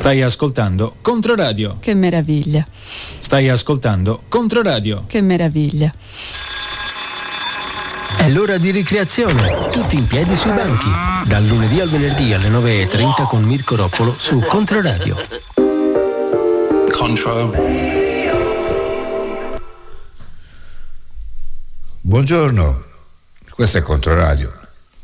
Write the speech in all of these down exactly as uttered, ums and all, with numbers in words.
Stai ascoltando Controradio. Che meraviglia. Stai ascoltando Controradio. Che meraviglia. È l'ora di ricreazione, tutti in piedi sui banchi. Dal lunedì al venerdì alle nove e trenta con Mirko Roppolo su Controradio. Control. Buongiorno, questo è Controradio.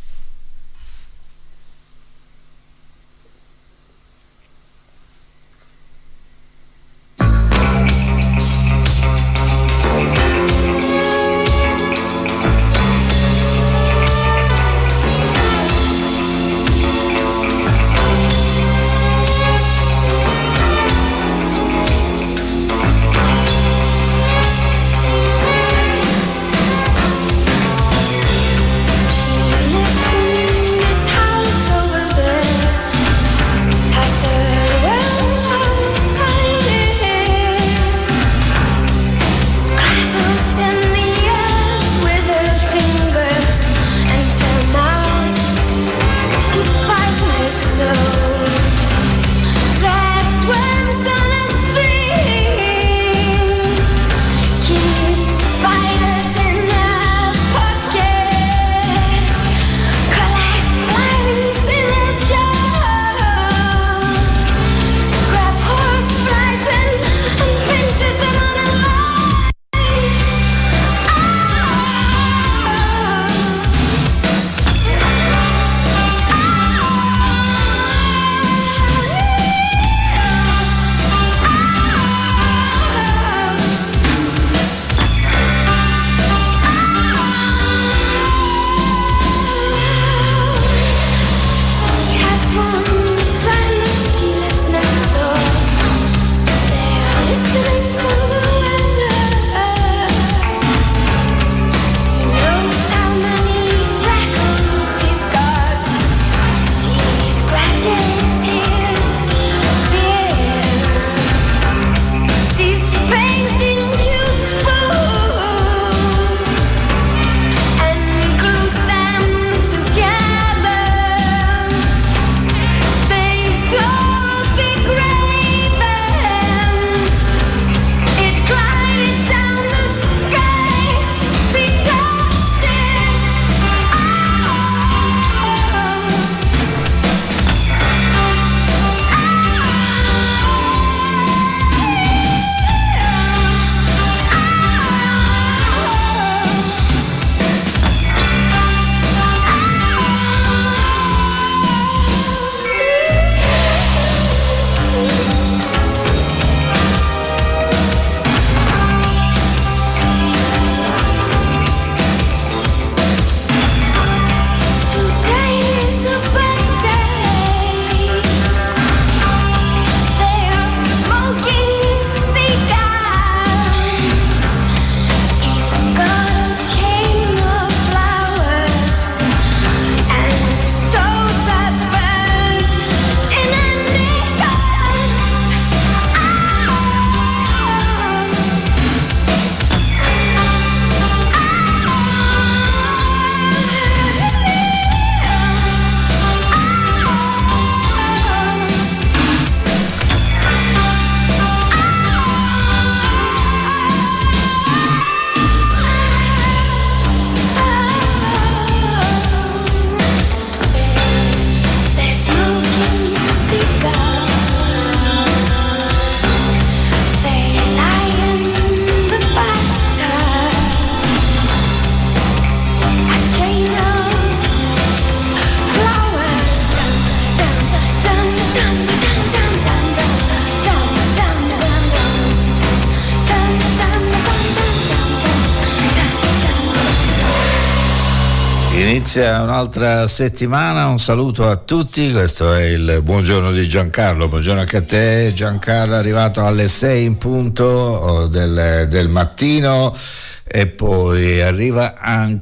Inizia un'altra settimana, un saluto a tutti, questo è il buongiorno di Giancarlo, buongiorno anche a te Giancarlo, è arrivato alle sei in punto del, del mattino. E poi arriva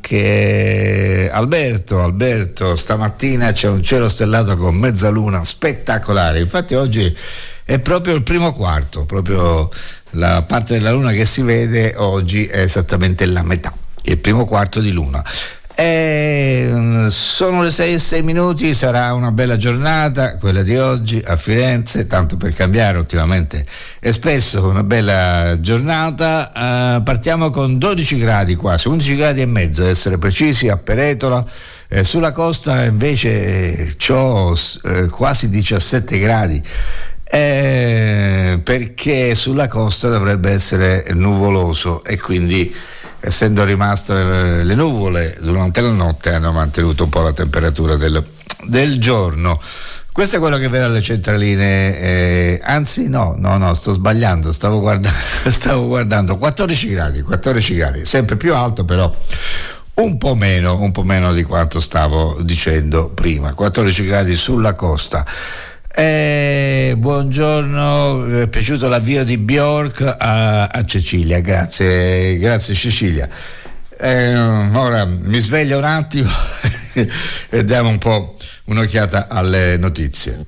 anche Alberto, Alberto stamattina c'è un cielo stellato con mezzaluna spettacolare, infatti oggi è proprio il primo quarto, proprio la parte della luna che si vede oggi è esattamente la metà, il primo quarto di luna. E sono le sei e sei minuti, sarà una bella giornata quella di oggi a Firenze, tanto per cambiare, ultimamente è spesso una bella giornata. Uh, partiamo con dodici gradi quasi, undici gradi e mezzo ad essere precisi a Peretola. Eh, sulla costa invece eh, c'ho eh, quasi diciassette gradi. Eh, perché sulla costa dovrebbe essere nuvoloso e quindi, essendo rimaste le, le nuvole durante la notte, hanno mantenuto un po' la temperatura del, del giorno. Questo è quello che vedo alle centraline, eh, anzi no, no, no, sto sbagliando, stavo guardando, stavo guardando quattordici gradi, quattordici gradi, sempre più alto però un po' meno, un po' meno di quanto stavo dicendo prima, quattordici gradi sulla costa. Eh, buongiorno, è piaciuto l'avvio di Bjork a, a Cecilia, grazie, grazie Cecilia. Eh, ora mi sveglio un attimo e diamo un po' un'occhiata alle notizie.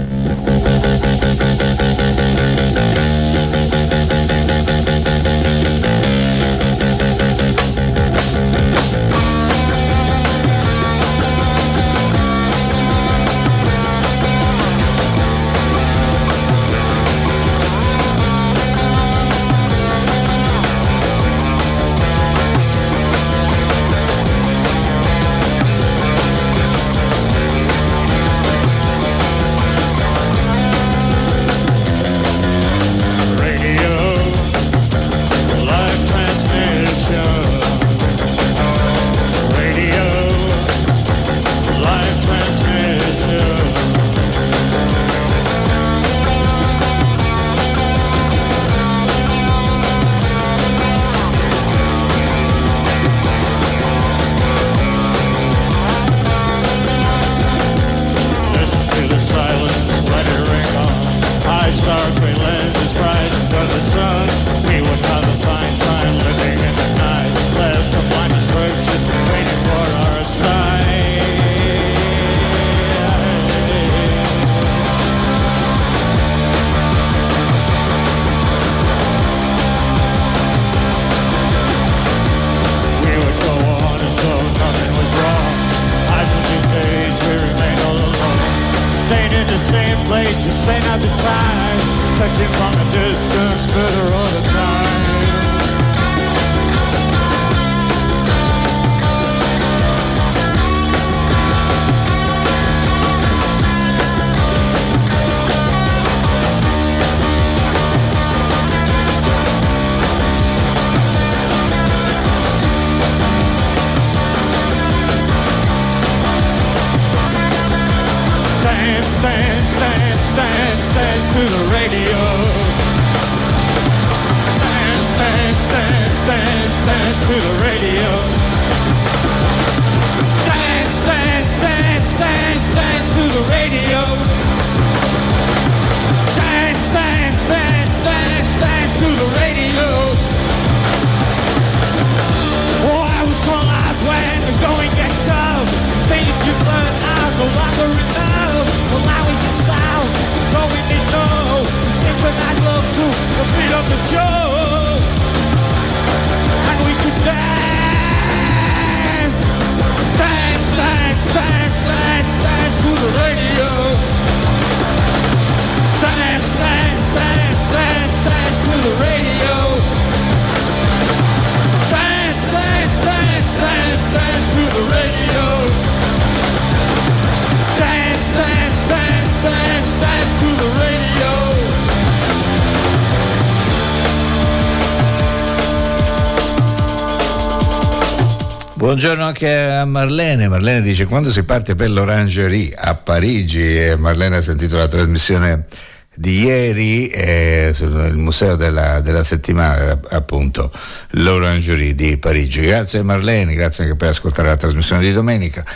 Buongiorno anche a Marlene. Marlene dice: quando si parte per l'Orangerie a Parigi, e Marlene ha sentito la trasmissione di ieri eh, sul museo della, della settimana, appunto l'Orangerie di Parigi. Grazie Marlene, grazie anche per ascoltare la trasmissione di domenica.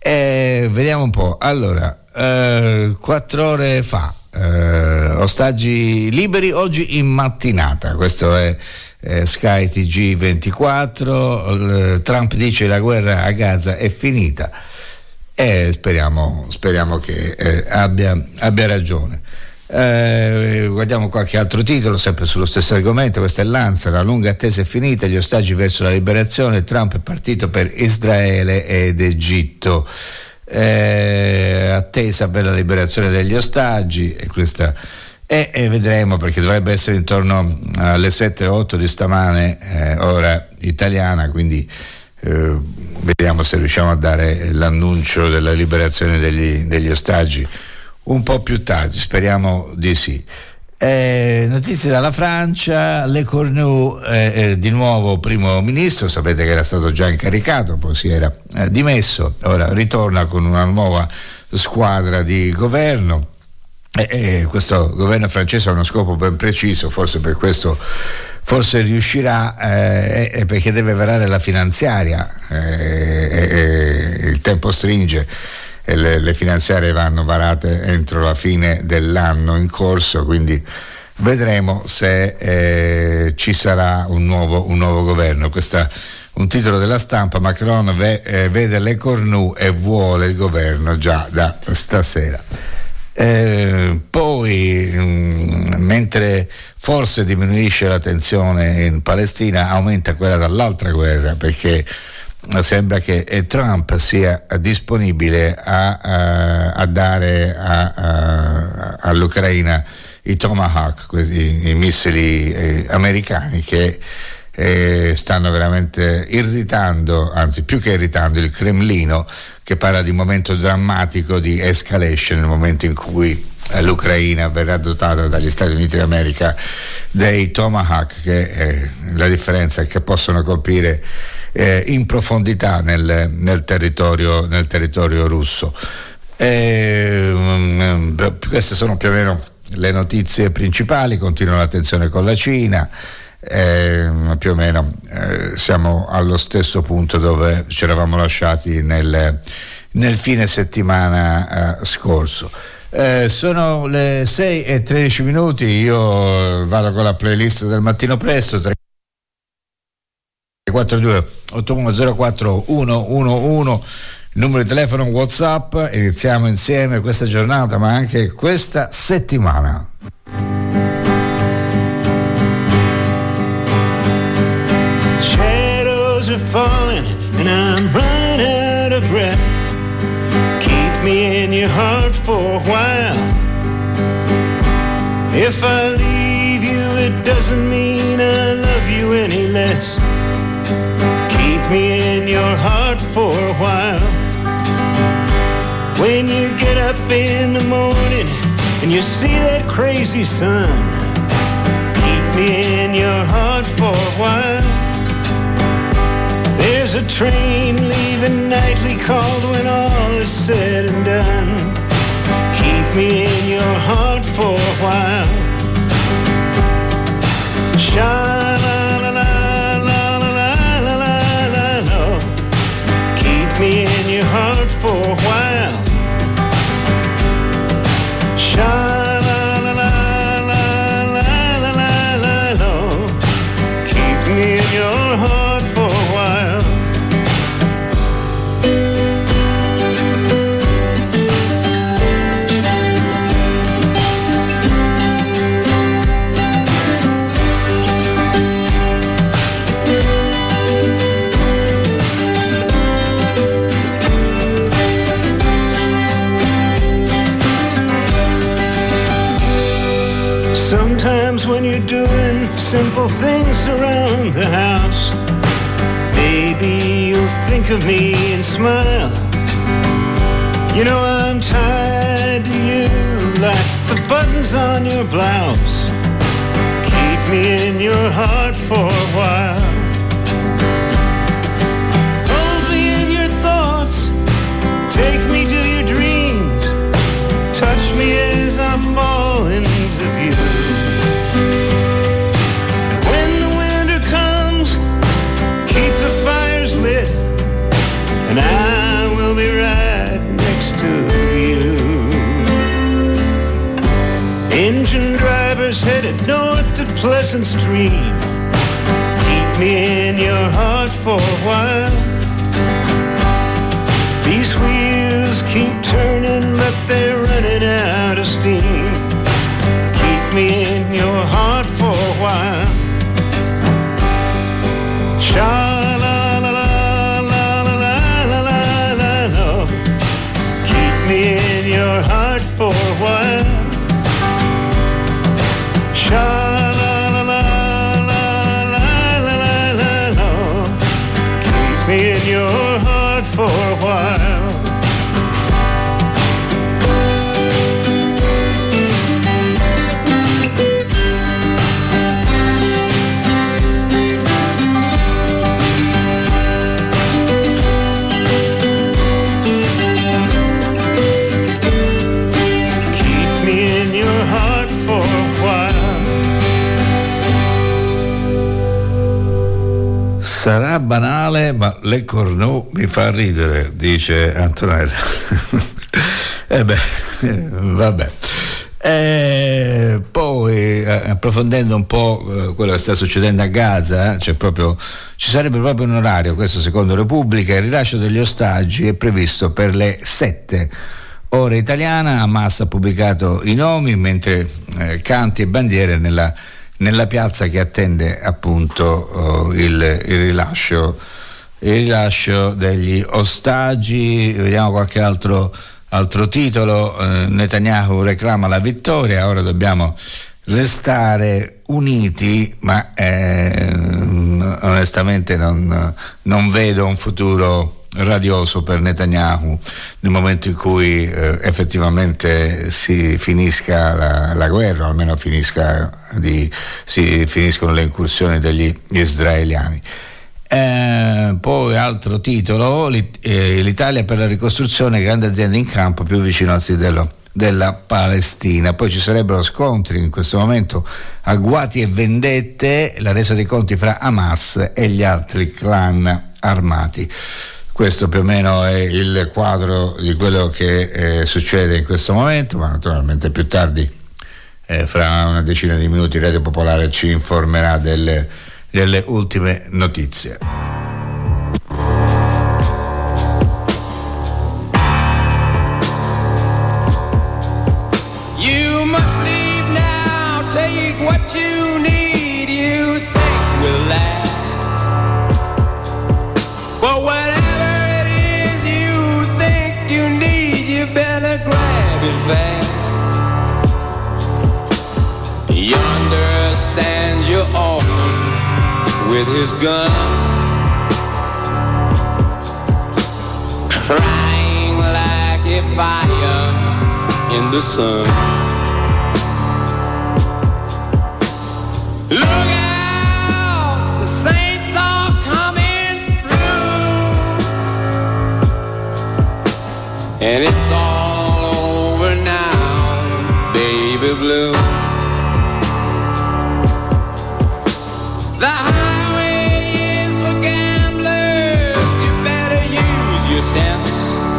E vediamo un po'. Allora, eh, quattro ore fa eh, ostaggi liberi oggi in mattinata, questo è Eh, Sky T G ventiquattro. eh, Trump dice la guerra a Gaza è finita e speriamo, speriamo che eh, abbia, abbia ragione. Eh, guardiamo qualche altro titolo, sempre sullo stesso argomento. Questa è l'Ansa, la lunga attesa è finita, gli ostaggi verso la liberazione, Trump è partito per Israele ed Egitto. Eh, attesa per la liberazione degli ostaggi, e questa e, e vedremo, perché dovrebbe essere intorno alle sette o otto di stamane, eh, ora italiana, quindi eh, vediamo se riusciamo a dare l'annuncio della liberazione degli, degli ostaggi un po' più tardi, speriamo di sì. Eh, notizie dalla Francia, Le Cornu eh, eh, di nuovo primo ministro, sapete che era stato già incaricato, poi si era eh, dimesso, ora ritorna con una nuova squadra di governo. E eh, eh, questo governo francese ha uno scopo ben preciso, forse per questo forse riuscirà, eh, eh, perché deve varare la finanziaria, eh, eh, il tempo stringe e le, le finanziarie vanno varate entro la fine dell'anno in corso, quindi vedremo se eh, ci sarà un nuovo, un nuovo governo. Questa un titolo della Stampa: Macron ve, eh, vede Le Cornu e vuole il governo già da stasera. Eh, poi mh, mentre forse diminuisce la tensione in Palestina, aumenta quella dall'altra guerra, perché sembra che Trump sia disponibile a, a, a dare a, a, all'Ucraina i Tomahawk, questi, i missili eh, americani che eh, stanno veramente irritando, anzi più che irritando, il Cremlino, che parla di un momento drammatico di escalation nel momento in cui eh, l'Ucraina verrà dotata dagli Stati Uniti d'America dei Tomahawk, che eh, la differenza è che possono colpire eh, in profondità nel, nel, territorio, nel territorio russo. Eh, um, queste sono più o meno le notizie principali. Continua la tensione con la Cina. Eh, più o meno eh, siamo allo stesso punto dove ci eravamo lasciati nel, nel fine settimana eh, scorso. Eh, sono le sei e tredici minuti, io vado con la playlist del mattino presto. tre quattro due otto uno zero quattro uno uno uno, il numero di telefono WhatsApp. Iniziamo insieme questa giornata, ma anche questa settimana. Are falling and I'm running out of breath. Keep me in your heart for a while. If I leave you, it doesn't mean I love you any less. Keep me in your heart for a while. When you get up in the morning and you see that crazy sun, keep me in your heart for a while. There's a train leaving nightly called when all is said and done. Keep me in your heart for a while. Sha-la-la-la-la-la-la-la-la. Keep me in your heart for a while. Sha-la-la-la-la-la-la-la. Keep me in your heart for a while. Sometimes when you're doing simple things around the house, baby, you'll think of me and smile. You know I'm tied to you like the buttons on your blouse. Keep me in your heart for a while. Hold me in your thoughts, take me to your dreams, touch me as I fall into view. And when the winter comes, keep the fires lit, and I will be right next to you. Engine drivers headed north to Pleasant Stream, keep me in your heart for a while. These wheels keep turning, but they're running out of steam. me in your heart for a while. Sha la la la la la la la la la. Keep me in your heart for a while. Sha la la la la la la la la. Keep me in your heart for a while. Sarà banale, ma Le Cornu mi fa ridere, dice Antonella. E beh, vabbè. E poi, approfondendo un po' quello che sta succedendo a Gaza, c'è proprio, ci sarebbe proprio un orario, questo secondo Repubblica. Il rilascio degli ostaggi è previsto per le sette ore italiana. Hamas ha pubblicato i nomi, mentre eh, canti e bandiere nella nella piazza che attende appunto uh, il, il rilascio il rilascio degli ostaggi. Vediamo qualche altro altro titolo. uh, Netanyahu reclama la vittoria, ora dobbiamo restare uniti, ma eh, onestamente non, non vedo un futuro radioso per Netanyahu nel momento in cui eh, effettivamente si finisca la, la guerra, o almeno finisca di, si finiscono le incursioni degli israeliani. Eh, poi altro titolo, l'Italia per la ricostruzione, grande azienda in campo più vicino al sito della Palestina. Poi ci sarebbero scontri in questo momento, agguati e vendette, la resa dei conti fra Hamas e gli altri clan armati. Questo più o meno è il quadro di quello che eh, succede in questo momento, ma naturalmente più tardi, eh, fra una decina di minuti, Radio Popolare ci informerà delle, delle ultime notizie. You must leave now, take what you need, you think will last. But whatever you need, you better grab it fast. Yonder stands your orphan with his gun, crying like a fire in the sun. Look out, the saints are coming through, and it's all over now, baby blue. The highway is for gamblers, you better use your sense.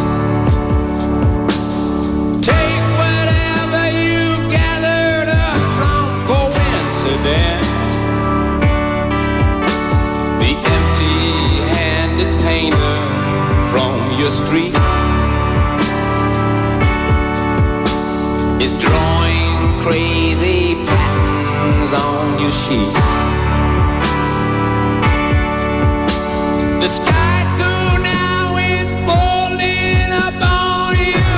Take whatever you've gathered up from coincidence. The empty-handed painter from your street is drawing crazy patterns on your sheets. The sky too now is falling upon you,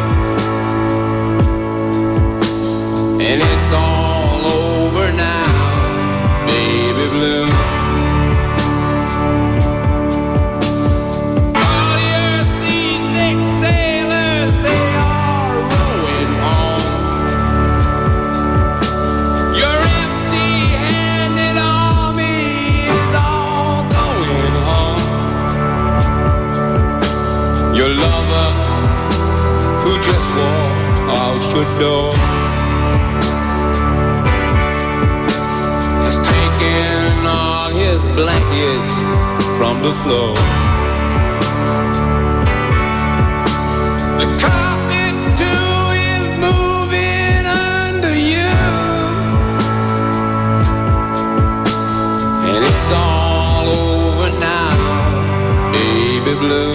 and it's all over now, baby blue. All your seasick sailors, they are rowing home. Your empty-handed army is all going home. Your lover who just walked out your door has taken all his blankets from the floor. The carpet too is moving under you, and it's all over now, baby blue.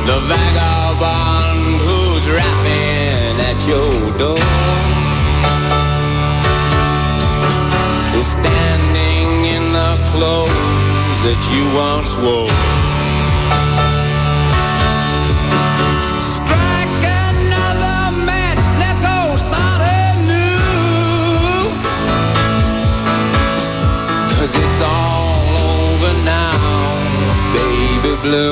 the vagabond who's rapping at your door is standing in the clothes that you once wore. Strike another match, let's go start anew, 'cause it's all over now, baby blue.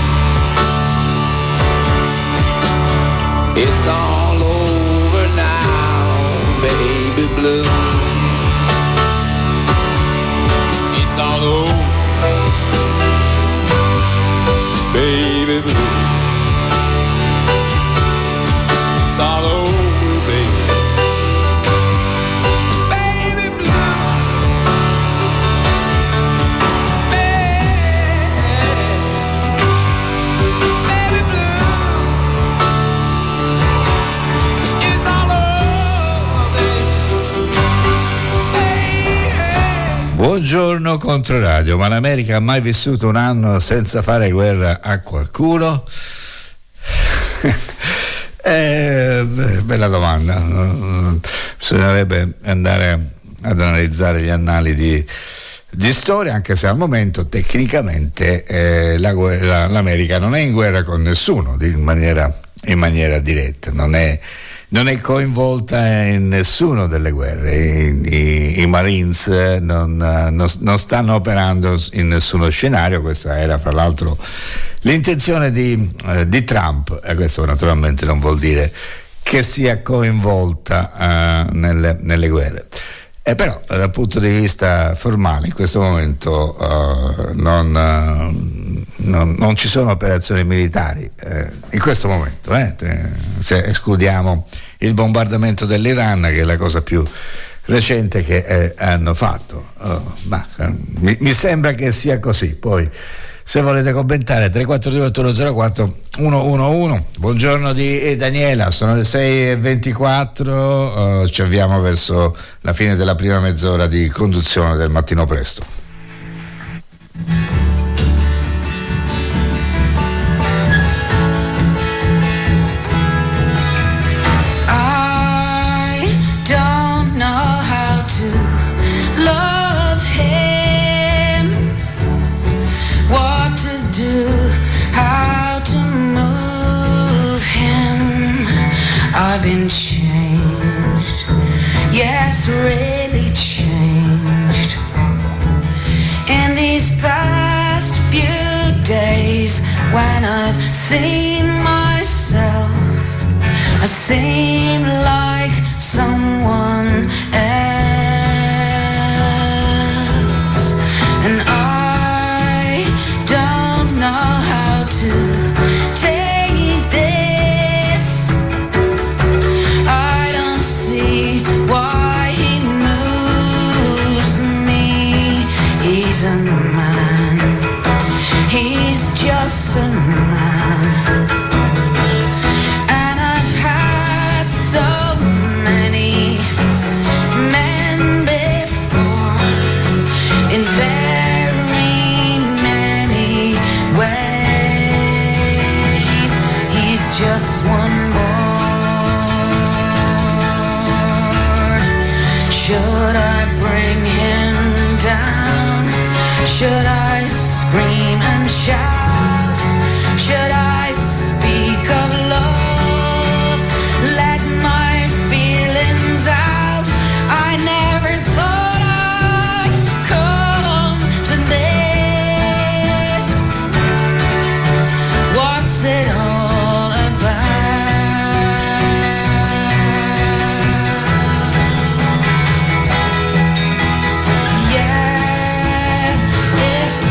It's all over now, baby blue. It's all over, baby blue. It's all over, baby. Baby blue. Baby, baby blue. It's all over, baby. Baby. Buongiorno Controradio, ma l'America ha mai vissuto un anno senza fare guerra a qualcuno? eh, bella domanda. Bisognerebbe andare ad analizzare gli annali di, di storia, anche se al momento tecnicamente eh, la, la, l'America non è in guerra con nessuno in maniera, in maniera diretta, non è non è coinvolta in nessuna delle guerre. I, i, i Marines non, non, non stanno operando in nessuno scenario. Questa era fra l'altro l'intenzione di, eh, di Trump, e questo naturalmente non vuol dire che sia coinvolta uh, nelle, nelle guerre. E però dal punto di vista formale in questo momento uh, non, uh, non, non ci sono operazioni militari eh, in questo momento, eh, se escludiamo il bombardamento dell'Iran, che è la cosa più recente che eh, hanno fatto. Oh, ma, eh, mi, mi sembra che sia così. Poi se volete commentare tre quattro due otto uno zero quattro uno uno uno. Buongiorno di Daniela, sono le sei e ventiquattro, uh, ci avviamo verso la fine della prima mezz'ora di conduzione del Mattino Presto. I've been changed, yes, really changed in these past few days. When I've seen myself, I seem like someone else, and I don't know how to take this. I don't see why he moves me. He's a man, he's just a man, and I've had so many men before in very many ways. He's just one more. Should I bring him down? Should I scream and shout? Should I speak of love? Let my feelings out. I never thought I'd come to this. What's it all about? Yeah, if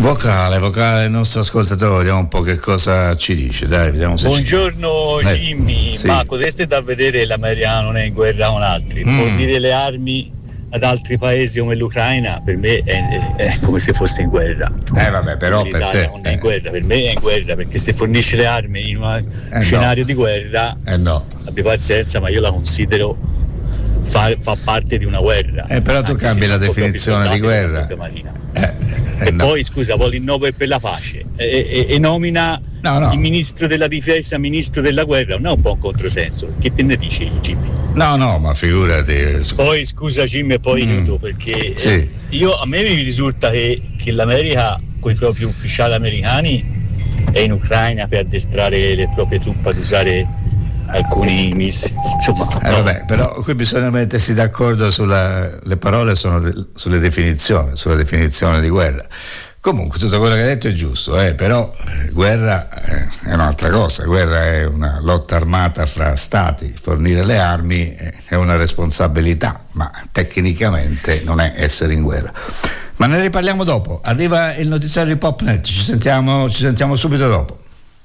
Vocale, vocale del nostro ascoltatore, vediamo un po' che cosa ci dice. Dai, vediamo se Buongiorno ci... Jimmy, sì. ma cos'è da vedere l'America non è in guerra con altri? Mm. Fornire le armi ad altri paesi come l'Ucraina per me è, è come se fosse in guerra. Eh vabbè, però per L'Italia te non è in eh. guerra, per me è in guerra, perché se fornisce le armi in un Eh, scenario no. di guerra, Eh no. abbi pazienza, ma io la considero fa, fa parte di una guerra. Eh, però tu Anche cambi se la non copia definizione di più soldati guerra. della Marina. Eh, eh, E no. poi scusa, vuole il Nobel per la pace e, e, e nomina No, no. il ministro della difesa ministro della guerra, non è un po' un controsenso? Che te ne dici, Jimmy? No, no, ma figurati. Poi scusa Jimmy e poi Mm. chiudo, perché Sì. eh, io a me mi risulta che, che l'America con i propri ufficiali americani è in Ucraina per addestrare le proprie truppe ad usare alcuni missili, insomma. Eh, no. vabbè, però qui bisogna mettersi d'accordo sulla, le parole sono de- sulle definizioni, sulla definizione di guerra. Comunque tutto quello che hai detto è giusto, eh, però eh, guerra eh, è un'altra cosa, guerra è una lotta armata fra stati, fornire le armi eh, è una responsabilità, ma tecnicamente non è essere in guerra. Ma ne riparliamo dopo, arriva il notiziario di Popnet, ci sentiamo, ci sentiamo subito dopo.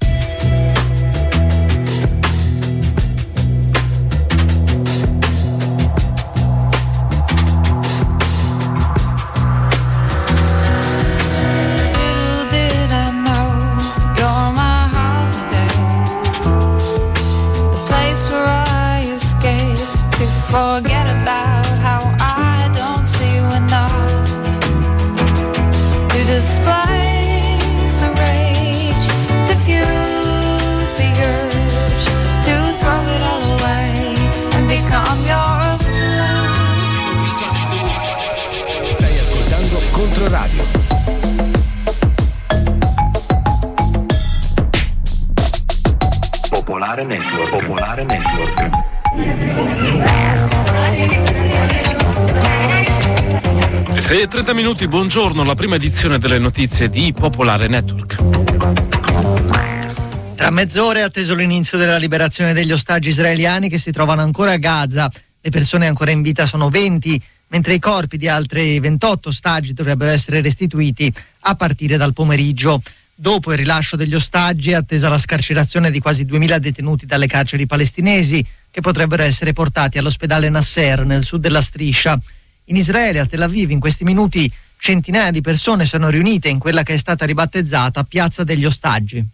Little did I know you're my holiday, the place where I escape to forget about how I don't see enough to displace the rage, diffuse the urge to throw it all away and become your slave. Stai ascoltando Controradio. Popolare Network. Popolare Network. Le sei e trenta minuti, buongiorno, la prima edizione delle notizie di Popolare Network. Tra mezz'ora è atteso l'inizio della liberazione degli ostaggi israeliani che si trovano ancora a Gaza. Le persone ancora in vita sono venti, mentre i corpi di altri ventotto ostaggi dovrebbero essere restituiti a partire dal pomeriggio. Dopo il rilascio degli ostaggi è attesa la scarcerazione di quasi duemila detenuti dalle carceri palestinesi, che potrebbero essere portati all'ospedale Nasser nel sud della striscia. In Israele, a Tel Aviv, in questi minuti centinaia di persone sono riunite in quella che è stata ribattezzata Piazza degli Ostaggi.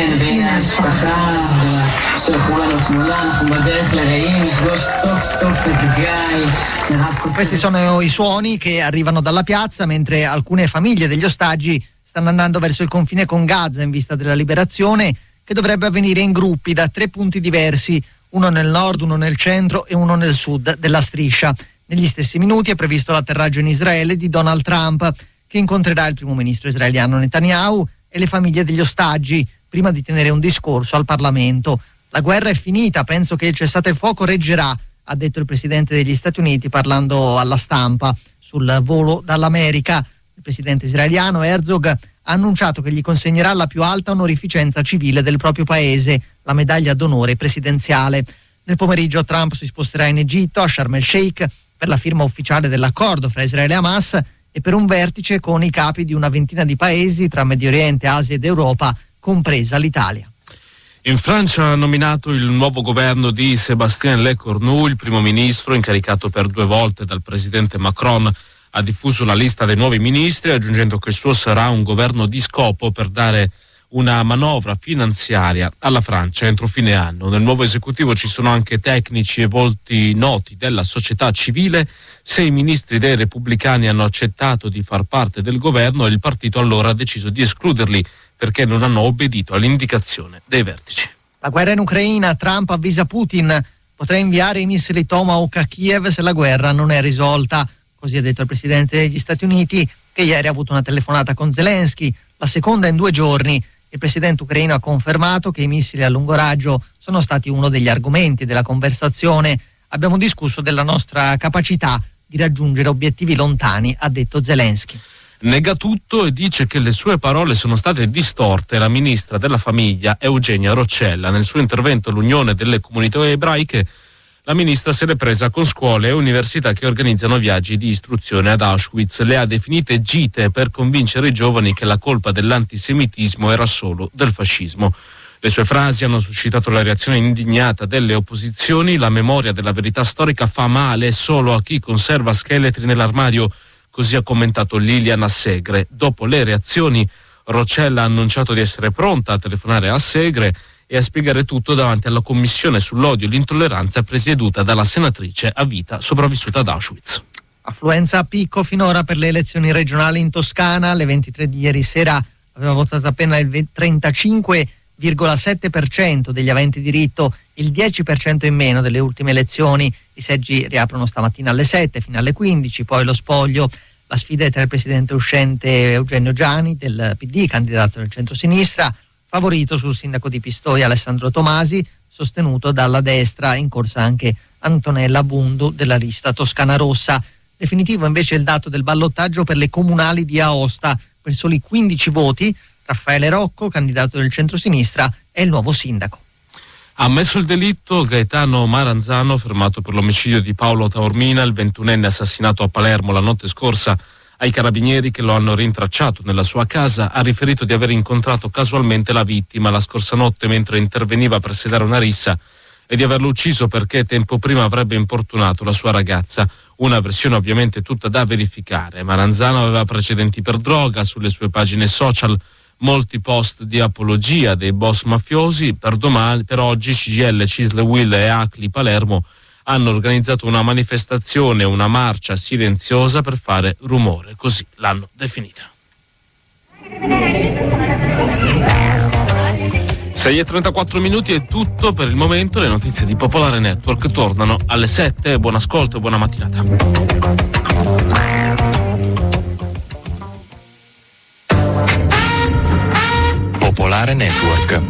Questi sono i suoni che arrivano dalla piazza mentre alcune famiglie degli ostaggi stanno andando verso il confine con Gaza in vista della liberazione, che dovrebbe avvenire in gruppi da tre punti diversi, uno nel nord, uno nel centro e uno nel sud della striscia. Negli stessi minuti è previsto l'atterraggio in Israele di Donald Trump, che incontrerà il primo ministro israeliano Netanyahu e le famiglie degli ostaggi prima di tenere un discorso al Parlamento. La guerra è finita, penso che il cessate il fuoco reggerà, ha detto il presidente degli Stati Uniti parlando alla stampa sul volo dall'America. Il presidente israeliano Herzog ha annunciato che gli consegnerà la più alta onorificenza civile del proprio paese, la medaglia d'onore presidenziale. Nel pomeriggio Trump si sposterà in Egitto, a Sharm el Sheikh, per la firma ufficiale dell'accordo fra Israele e Hamas e per un vertice con i capi di una ventina di paesi tra Medio Oriente, Asia ed Europa, compresa l'Italia. In Francia ha nominato il nuovo governo di Sébastien Lecornu, il primo ministro incaricato per due volte dal presidente Macron. Ha diffuso la lista dei nuovi ministri, aggiungendo che il suo sarà un governo di scopo per dare una manovra finanziaria alla Francia entro fine anno. Nel nuovo esecutivo ci sono anche tecnici e volti noti della società civile. Sei ministri dei repubblicani hanno accettato di far parte del governo e il partito allora ha deciso di escluderli perché non hanno obbedito all'indicazione dei vertici. La guerra in Ucraina, Trump avvisa Putin, potrà inviare i missili Tomahawk a Kiev se la guerra non è risolta. Così ha detto il presidente degli Stati Uniti, che ieri ha avuto una telefonata con Zelensky, la seconda in due giorni. Il presidente ucraino ha confermato che i missili a lungo raggio sono stati uno degli argomenti della conversazione. Abbiamo discusso della nostra capacità di raggiungere obiettivi lontani, ha detto Zelensky. Nega tutto e dice che le sue parole sono state distorte la ministra della famiglia Eugenia Roccella. Nel suo intervento all'Unione delle Comunità Ebraiche la ministra se l'è presa con scuole e università che organizzano viaggi di istruzione ad Auschwitz. Le ha definite gite per convincere i giovani che la colpa dell'antisemitismo era solo del fascismo. Le sue frasi hanno suscitato la reazione indignata delle opposizioni. La memoria della verità storica fa male solo a chi conserva scheletri nell'armadio, così ha commentato Liliana Segre. Dopo le reazioni, Roccella ha annunciato di essere pronta a telefonare a Segre e a spiegare tutto davanti alla commissione sull'odio e l'intolleranza presieduta dalla senatrice a vita sopravvissuta ad Auschwitz. Affluenza a picco finora per le elezioni regionali in Toscana. Alle ventitré di ieri sera aveva votato appena il trentacinque virgola sette per cento degli aventi diritto, il dieci per cento in meno delle ultime elezioni. I seggi riaprono stamattina alle sette fino alle quindici, poi lo spoglio. La sfida è tra il presidente uscente Eugenio Giani del P D, candidato del centrosinistra, favorito sul sindaco di Pistoia Alessandro Tomasi, sostenuto dalla destra, in corsa anche Antonella Bundu della lista Toscana Rossa. Definitivo invece il dato del ballottaggio per le comunali di Aosta. Per soli quindici voti, Raffaele Rocco, candidato del centrosinistra, è il nuovo sindaco. Ha ammesso il delitto Gaetano Maranzano, fermato per l'omicidio di Paolo Taormina, il ventunenne assassinato a Palermo la notte scorsa. Ai carabinieri che lo hanno rintracciato nella sua casa, ha riferito di aver incontrato casualmente la vittima la scorsa notte mentre interveniva per sedare una rissa e di averlo ucciso perché tempo prima avrebbe importunato la sua ragazza. Una versione ovviamente tutta da verificare. Maranzano aveva precedenti per droga sulle sue pagine social, molti post di apologia dei boss mafiosi. Per domani, per oggi C G I L, Cisle Will e Acli Palermo hanno organizzato una manifestazione, una marcia silenziosa per fare rumore, così l'hanno definita. sei e trentaquattro minuti è tutto per il momento. Le notizie di Popolare Network tornano alle sette. Buon ascolto e buona mattinata. Popolare Network.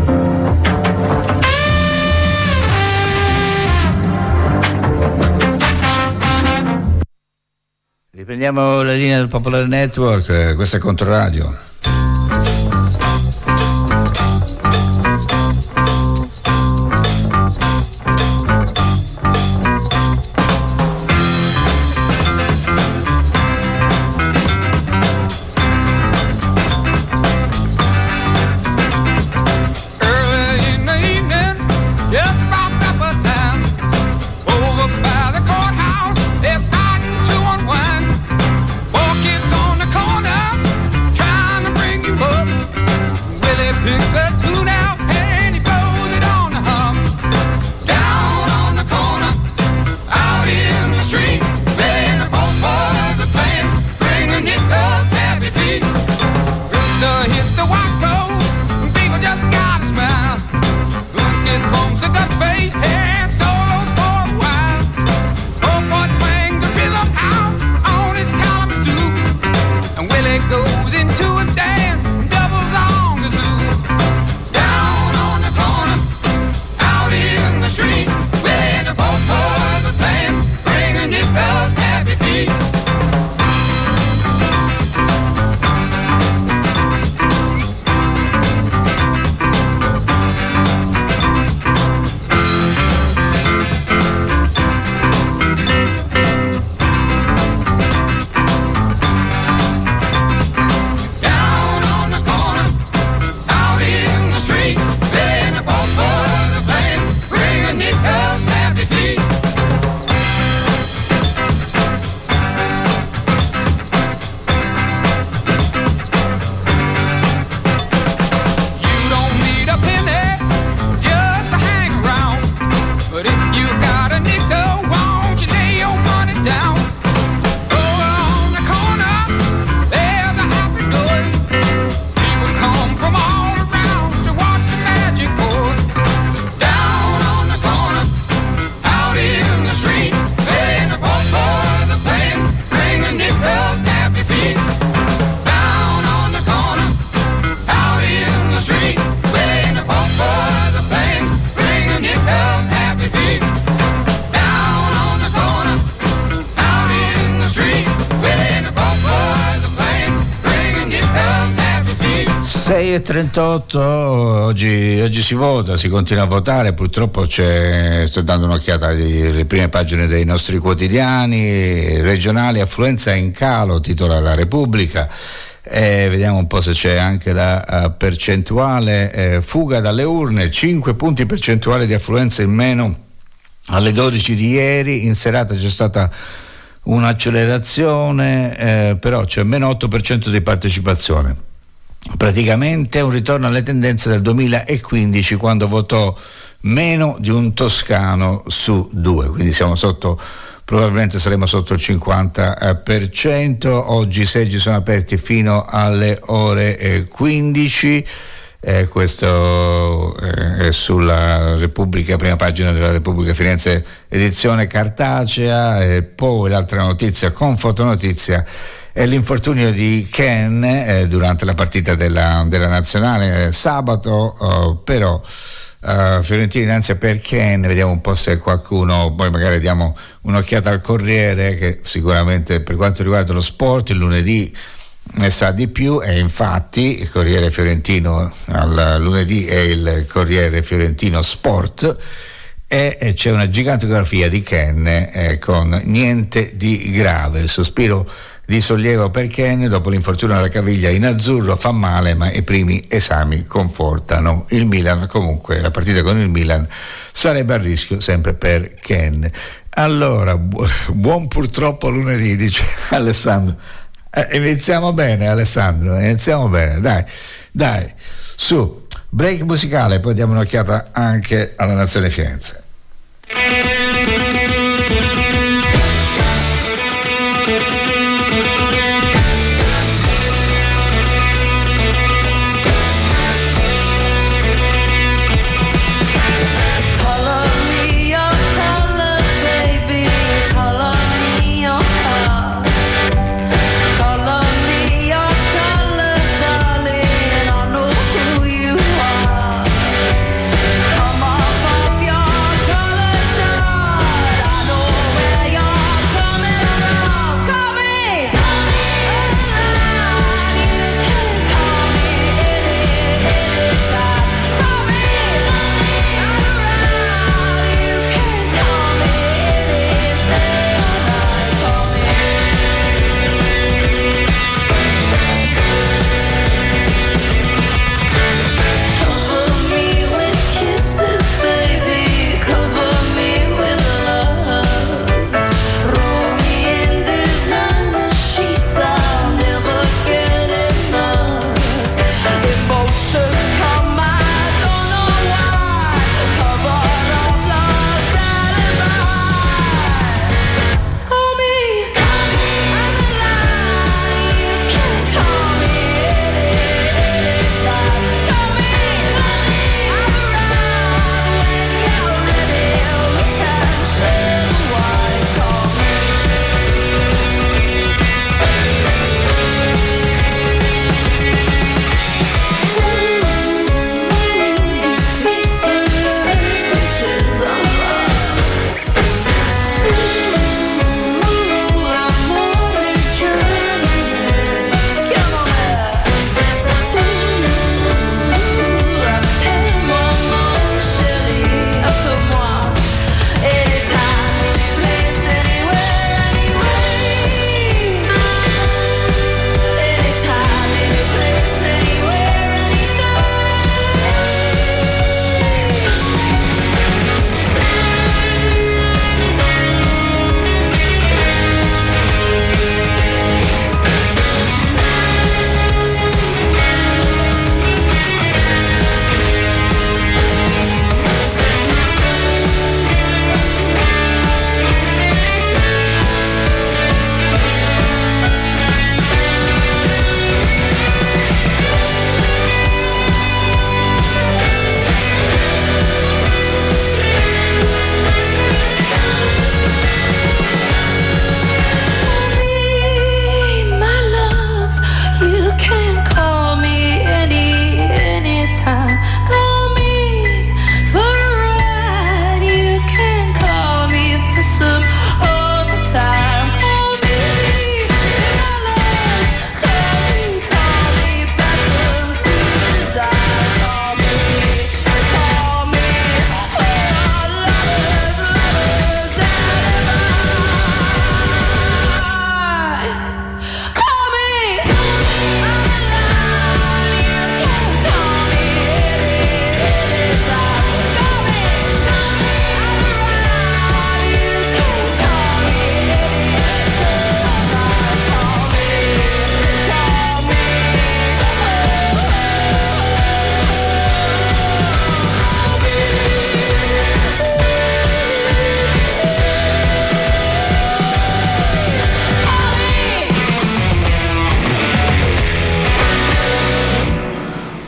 Riprendiamo la linea del Popolare Network, questa è Controradio. Kids on the corner trying to bring you up. sei e trentotto, oggi, oggi si vota, si continua a votare, purtroppo c'è, sto dando un'occhiata alle prime pagine dei nostri quotidiani regionali, affluenza in calo, titola La Repubblica. Eh, vediamo un po' se c'è anche la uh, percentuale, eh, fuga dalle urne, cinque punti percentuali di affluenza in meno alle dodici di ieri, in serata c'è stata un'accelerazione, eh, però c'è meno otto per cento di partecipazione. Praticamente un ritorno alle tendenze del duemilaquindici, quando votò meno di un toscano su due, quindi siamo sotto, probabilmente saremo sotto il cinquanta per cento. Oggi i seggi sono aperti fino alle ore quindici. Eh, questo eh, è sulla Repubblica, prima pagina della Repubblica, Firenze, edizione cartacea. E poi l'altra notizia con fotonotizia è l'infortunio di Ken eh, durante la partita della, della nazionale eh, sabato, oh, però uh, Fiorentina innanzi per Ken. Vediamo un po' se qualcuno, poi magari diamo un'occhiata al Corriere, che sicuramente per quanto riguarda lo sport il lunedì ne sa di più, e infatti il Corriere Fiorentino al lunedì è il Corriere Fiorentino Sport, e, e c'è una gigantografia di Ken eh, con niente di grave, sospiro di sollievo per Ken dopo l'infortunio alla caviglia in azzurro, fa male ma i primi esami confortano. Il Milan, comunque la partita con il Milan sarebbe a rischio sempre per Ken. Allora, bu- buon purtroppo lunedì, dice Alessandro. Eh, iniziamo bene Alessandro, iniziamo bene, dai, dai, su, break musicale, poi diamo un'occhiata anche alla Nazione Firenze. Come above your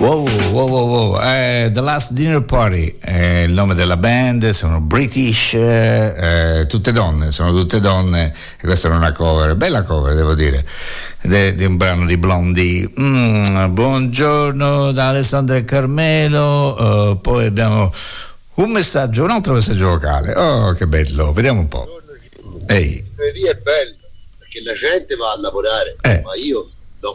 Wow, wow, wow, wow. Eh, The Last Dinner Party è il nome della band, sono British, eh, tutte donne, sono tutte donne, e questa è una cover, bella cover devo dire, di, di un brano di Blondie. Mm, buongiorno da Alessandro e Carmelo, uh, poi abbiamo un messaggio, un altro messaggio vocale, oh che bello, vediamo un po'. Ehi. Venerdì è bello, perché la gente va a lavorare, eh. ma io no.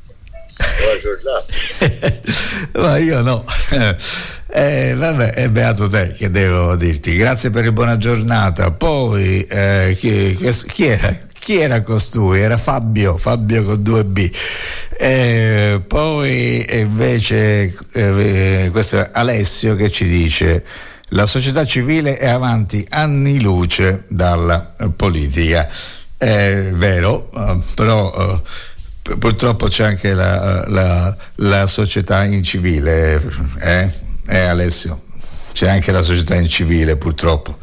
Buona giornata. Ma io no. Eh, vabbè, è beato te, che devo dirti. Grazie per il buona giornata. Poi eh, chi, chi era? Chi era costui? Era Fabio, Fabio con due B. Eh, poi invece eh, questo è Alessio che ci dice: la società civile è avanti anni luce dalla politica. È vero, però purtroppo c'è anche la, la, la società incivile, eh? eh Alessio, c'è anche la società incivile purtroppo.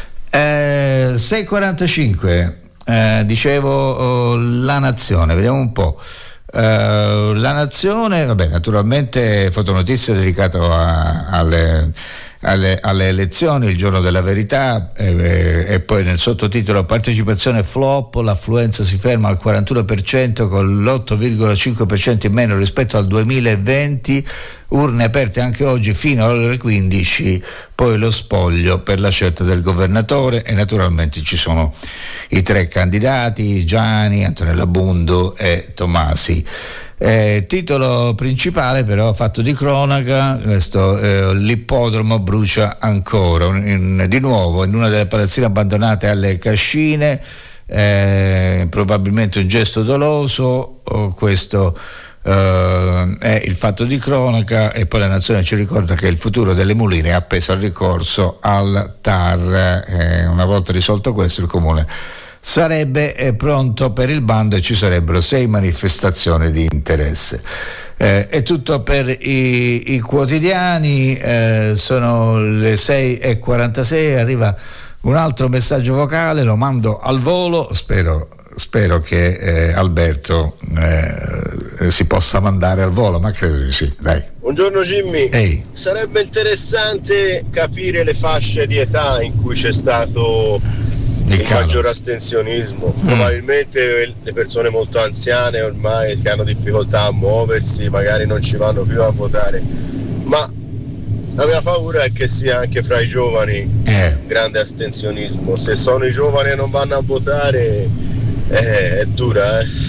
eh, sei e quarantacinque, eh, dicevo oh, La Nazione, vediamo un po'. eh, La Nazione, vabbè, naturalmente fotonotizia dedicato a, alle Alle, alle elezioni, il giorno della verità, eh, e poi nel sottotitolo partecipazione flop, l'affluenza si ferma al quarantuno per cento con l'otto virgola cinque per cento in meno rispetto al duemilaventi, urne aperte anche oggi fino alle ore quindici, poi lo spoglio per la scelta del governatore e naturalmente ci sono i tre candidati, Gianni, Antonella Bundu e Tomasi. Eh, titolo principale però fatto di cronaca, questo, eh, l'ippodromo brucia ancora in, di nuovo in una delle palazzine abbandonate alle Cascine, eh, probabilmente un gesto doloso, oh, questo eh, è il fatto di cronaca. E poi La Nazione ci ricorda che il futuro delle muline è appeso al ricorso al T A R. Eh, una volta risolto questo, il comune sarebbe eh, pronto per il bando e ci sarebbero sei manifestazioni di interesse. Eh, è tutto per i, i quotidiani, eh, sono le sei e quarantasei, arriva un altro messaggio vocale, lo mando al volo, spero, spero che eh, Alberto eh, si possa mandare al volo, ma credo di sì, dai. Buongiorno Jimmy. Ehi. Sarebbe interessante capire le fasce di età in cui c'è stato il maggior astensionismo. Mm. Probabilmente le persone molto anziane ormai che hanno difficoltà a muoversi magari non ci vanno più a votare, ma la mia paura è che sia anche fra i giovani eh. grande astensionismo. Se sono i giovani e non vanno a votare eh, è dura, eh.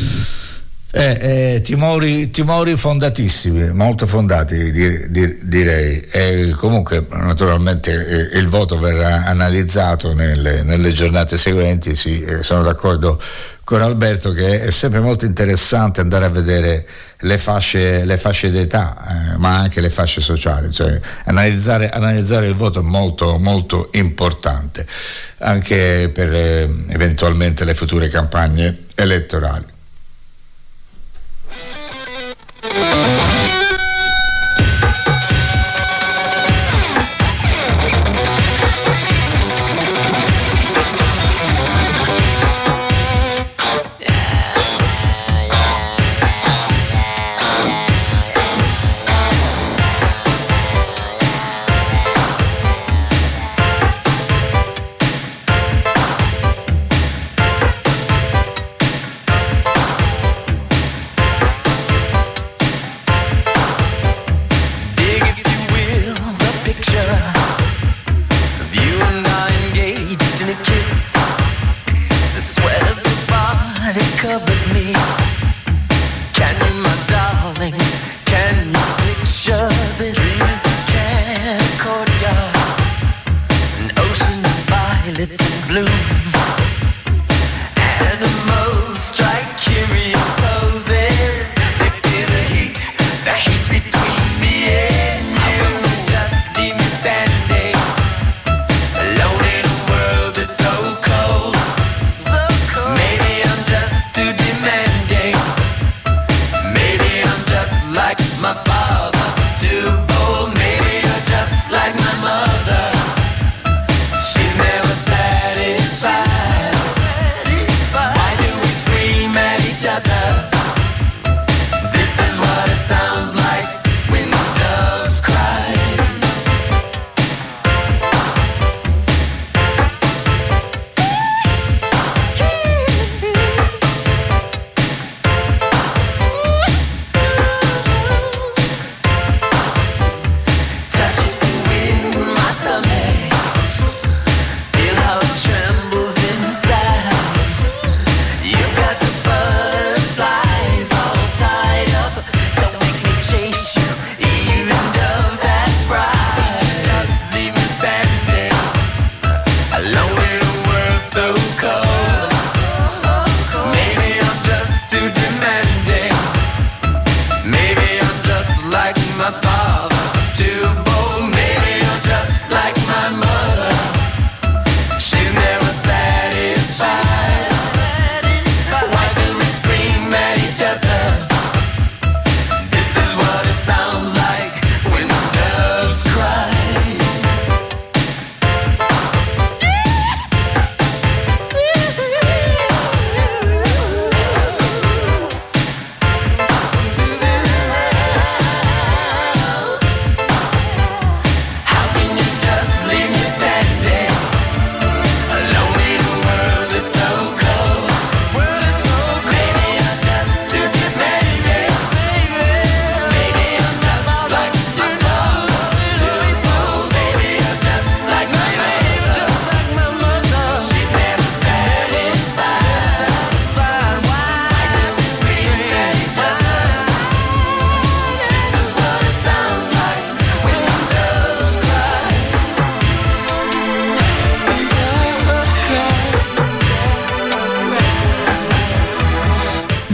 Eh, eh, timori, timori fondatissimi, molto fondati di, di, direi. E comunque naturalmente eh, il voto verrà analizzato nelle, nelle giornate seguenti. Sì, eh, sono d'accordo con Alberto che è sempre molto interessante andare a vedere le fasce, le fasce d'età, eh, ma anche le fasce sociali, cioè analizzare, analizzare il voto è molto molto importante anche per eh, eventualmente le future campagne elettorali.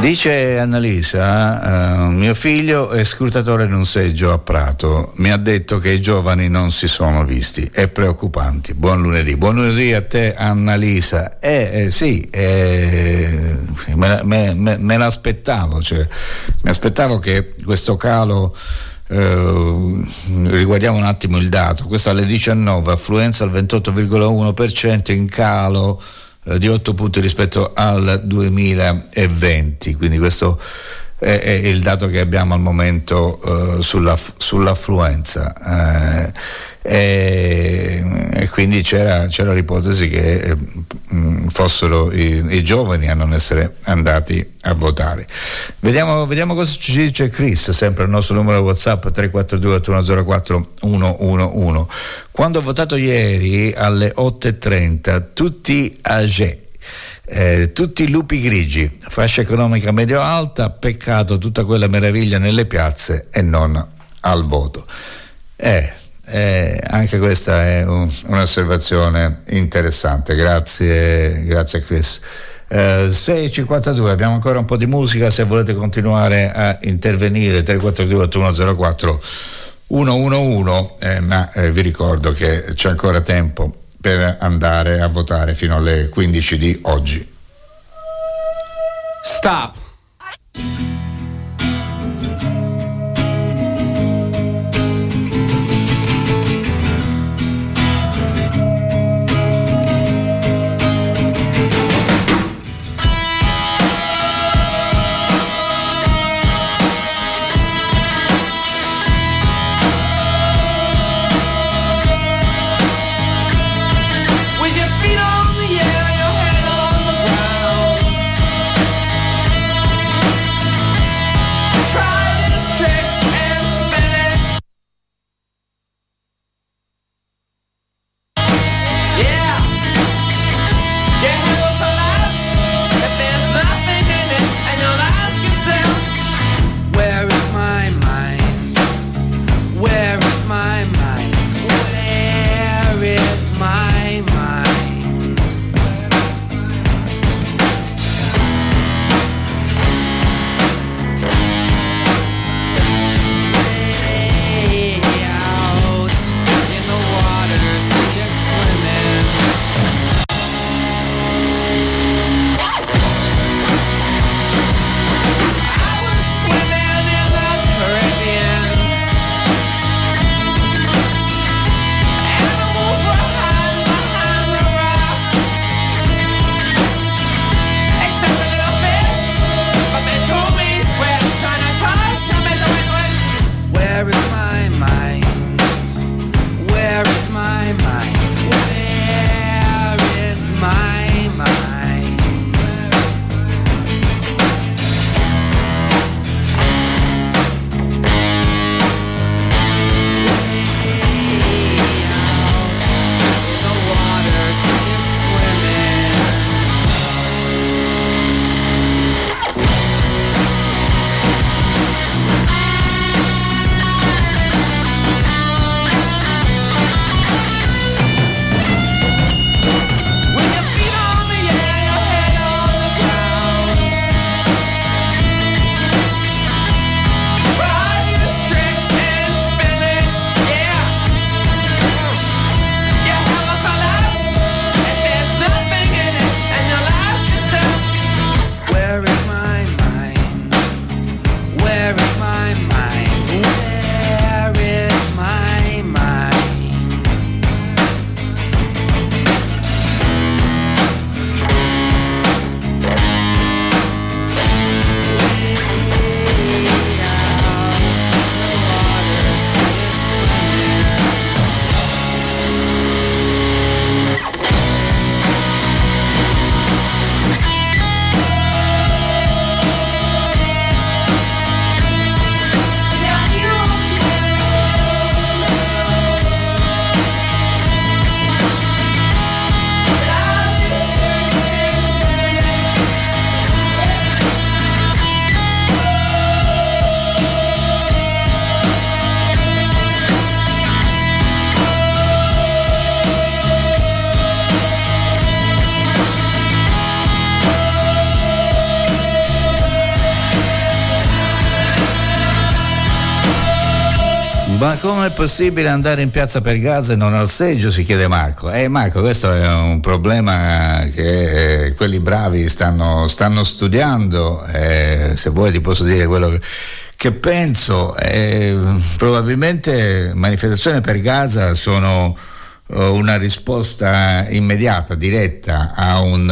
Dice Annalisa, uh, mio figlio è scrutatore in un seggio a Prato, mi ha detto che i giovani non si sono visti, è preoccupante. Buon lunedì, buon lunedì a te Annalisa. Eh, eh sì, eh, me, me, me, me l'aspettavo, cioè, mi aspettavo che questo calo, eh, riguardiamo un attimo il dato, questo alle diciannove, affluenza al ventotto virgola uno per cento, in calo di otto punti rispetto al duemilaventi, quindi questo è, è il dato che abbiamo al momento uh, sulla, sull'affluenza, uh, e, e quindi c'era, c'era l'ipotesi che eh, fossero i, i giovani a non essere andati a votare. Vediamo, vediamo cosa ci dice Chris, sempre il nostro numero WhatsApp tre quattro due otto uno zero quattro uno uno uno. Quando ho votato ieri alle otto e trenta, tutti âgés, eh, tutti lupi grigi, fascia economica medio-alta, peccato tutta quella meraviglia nelle piazze e non al voto. Eh, eh, anche questa è un, un'osservazione interessante, grazie, grazie Chris. Uh, sei e cinquantadue, abbiamo ancora un po' di musica, se volete continuare a intervenire tre quattro due otto uno zero quattro uno uno uno, eh, ma eh, vi ricordo che c'è ancora tempo per andare a votare fino alle quindici di oggi. Stop. With your feet on the air, your head on the ground. Ma come è possibile andare in piazza per Gaza e non al seggio? Si chiede Marco. Eh Marco, questo è un problema che eh, quelli bravi stanno, stanno studiando. Eh, se vuoi ti posso dire quello che, che penso. Eh, probabilmente manifestazioni per Gaza sono una risposta immediata, diretta a un,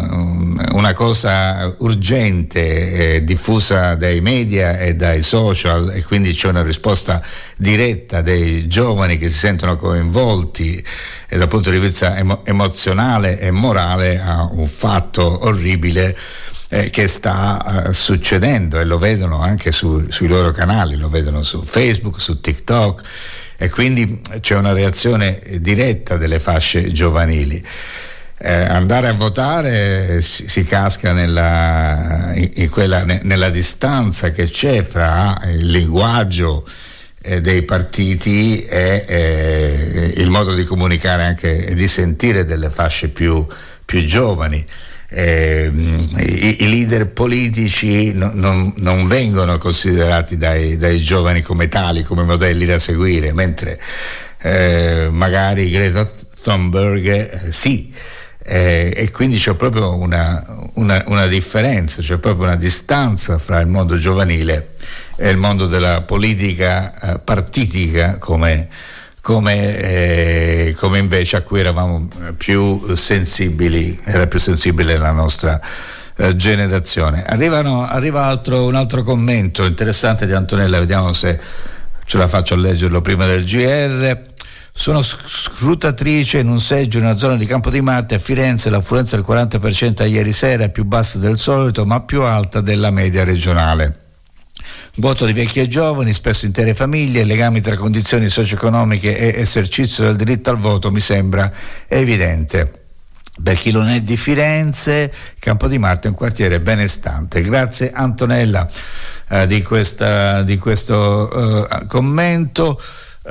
una cosa urgente eh, diffusa dai media e dai social, e quindi c'è una risposta diretta dei giovani che si sentono coinvolti e dal punto di vista emo- emozionale e morale a un fatto orribile eh, che sta uh, succedendo, e lo vedono anche su, sui loro canali, lo vedono su Facebook, su TikTok, e quindi c'è una reazione diretta delle fasce giovanili. Eh, andare a votare si, si casca nella, in, in quella, ne, nella distanza che c'è fra il linguaggio eh, dei partiti e eh, il modo di comunicare anche e di sentire delle fasce più, più giovani. Eh, i, i leader politici no, non, non vengono considerati dai, dai giovani come tali, come modelli da seguire, mentre eh, magari Greta Thunberg eh, sì, eh, e quindi c'è proprio una, una, una differenza, c'è proprio una distanza fra il mondo giovanile e il mondo della politica eh, partitica come Come, eh, come invece a cui eravamo più sensibili, era più sensibile la nostra eh, generazione. Arrivano, arriva altro, un altro commento interessante di Antonella, vediamo se ce la faccio a leggerlo prima del G R. Sono scrutatrice in un seggio in una zona di Campo di Marte a Firenze, l'affluenza del quaranta per cento a ieri sera è più bassa del solito ma più alta della media regionale. Voto di vecchi e giovani, spesso intere famiglie, legami tra condizioni socio-economiche e esercizio del diritto al voto mi sembra evidente. Per chi non è di Firenze, Campo di Marte è un quartiere benestante. Grazie Antonella eh, di, questa, di questo eh, commento.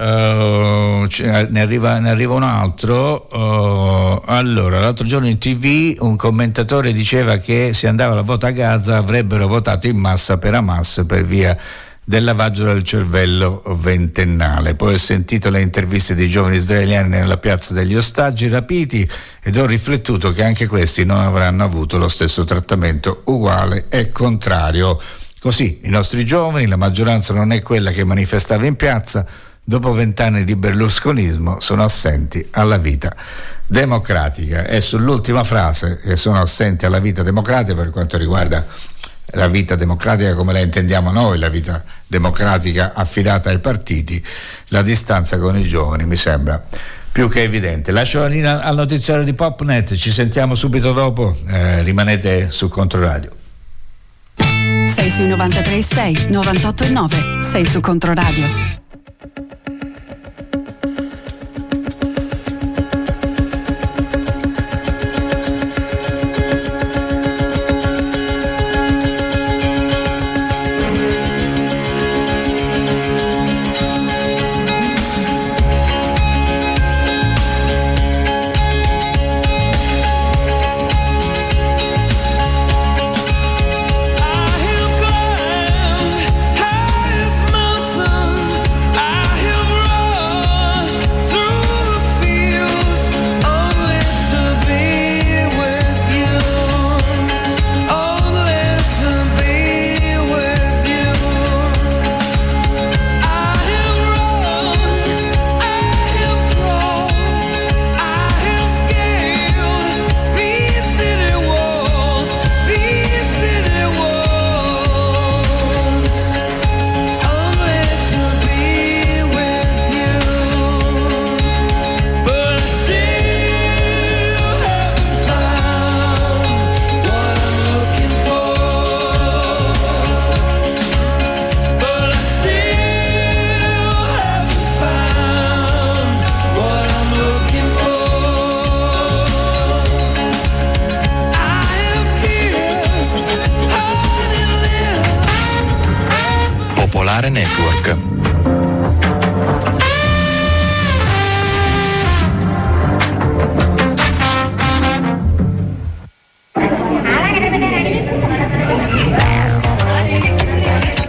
Uh, ne, arriva, ne arriva un altro. Uh, allora, l'altro giorno in tivù un commentatore diceva che se andava la voto a Gaza avrebbero votato in massa per Hamas per via del lavaggio del cervello ventennale. Poi ho sentito le interviste dei giovani israeliani nella piazza degli ostaggi rapiti ed ho riflettuto che anche questi non avranno avuto lo stesso trattamento uguale e contrario. Così i nostri giovani, la maggioranza non è quella che manifestava in piazza, dopo vent'anni di berlusconismo sono assenti alla vita democratica. E sull'ultima frase, che sono assenti alla vita democratica per quanto riguarda la vita democratica come la intendiamo noi, la vita democratica affidata ai partiti, la distanza con i giovani mi sembra più che evidente. Lascio la linea al notiziario di Popnet, ci sentiamo subito dopo, eh, rimanete su Controradio. Sei sui novantatré e sei, novantotto e nove, sei su Controradio. Network.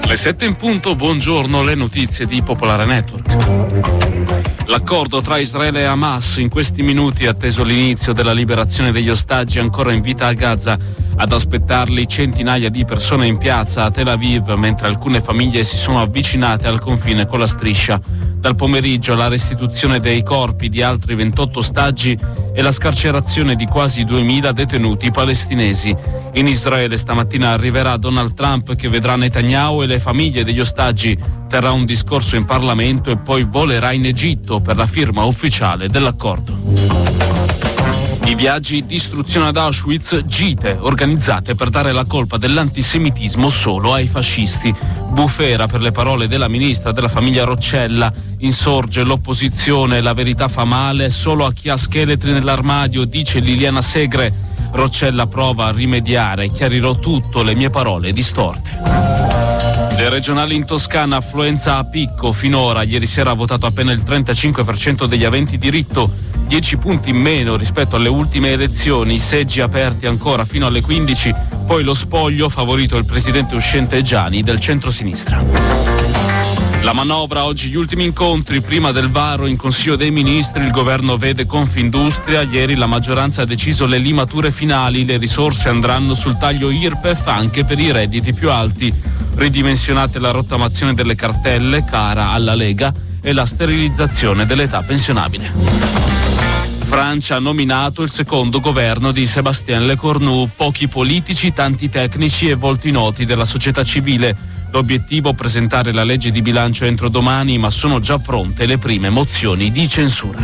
Alle sette in punto, buongiorno, le notizie di Popolare Network. L'accordo tra Israele e Hamas in questi minuti ha atteso l'inizio della liberazione degli ostaggi ancora in vita a Gaza. Ad aspettarli centinaia di persone in piazza a Tel Aviv, mentre alcune famiglie si sono avvicinate al confine con la striscia. Dal pomeriggio la restituzione dei corpi di altri ventotto ostaggi e la scarcerazione di quasi duemila detenuti palestinesi. In Israele stamattina arriverà Donald Trump, che vedrà Netanyahu e le famiglie degli ostaggi, terrà un discorso in Parlamento e poi volerà in Egitto per la firma ufficiale dell'accordo. I viaggi di istruzione ad Auschwitz, gite organizzate per dare la colpa dell'antisemitismo solo ai fascisti. Bufera per le parole della ministra della famiglia Roccella. Insorge l'opposizione, la verità fa male solo a chi ha scheletri nell'armadio, dice Liliana Segre. Roccella prova a rimediare, chiarirò tutto, le mie parole distorte. Le regionali in Toscana, affluenza a picco finora. Ieri sera ha votato appena il trentacinque per cento degli aventi diritto, dieci punti in meno rispetto alle ultime elezioni, seggi aperti ancora fino alle quindici, poi lo spoglio, favorito il presidente uscente Gianni del centrosinistra. La manovra, oggi gli ultimi incontri prima del varo in Consiglio dei Ministri. Il governo vede Confindustria, ieri la maggioranza ha deciso le limature finali, le risorse andranno sul taglio I R P E F anche per i redditi più alti. Ridimensionate la rottamazione delle cartelle, cara alla Lega, e la sterilizzazione dell'età pensionabile. Francia ha nominato il secondo governo di Sébastien Lecornu, pochi politici, tanti tecnici e volti noti della società civile. L'obiettivo, presentare la legge di bilancio entro domani, ma sono già pronte le prime mozioni di censura.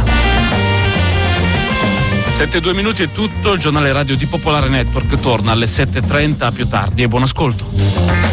sette e due minuti è tutto, il giornale radio di Popolare Network torna alle sette e trenta, a più tardi e buon ascolto.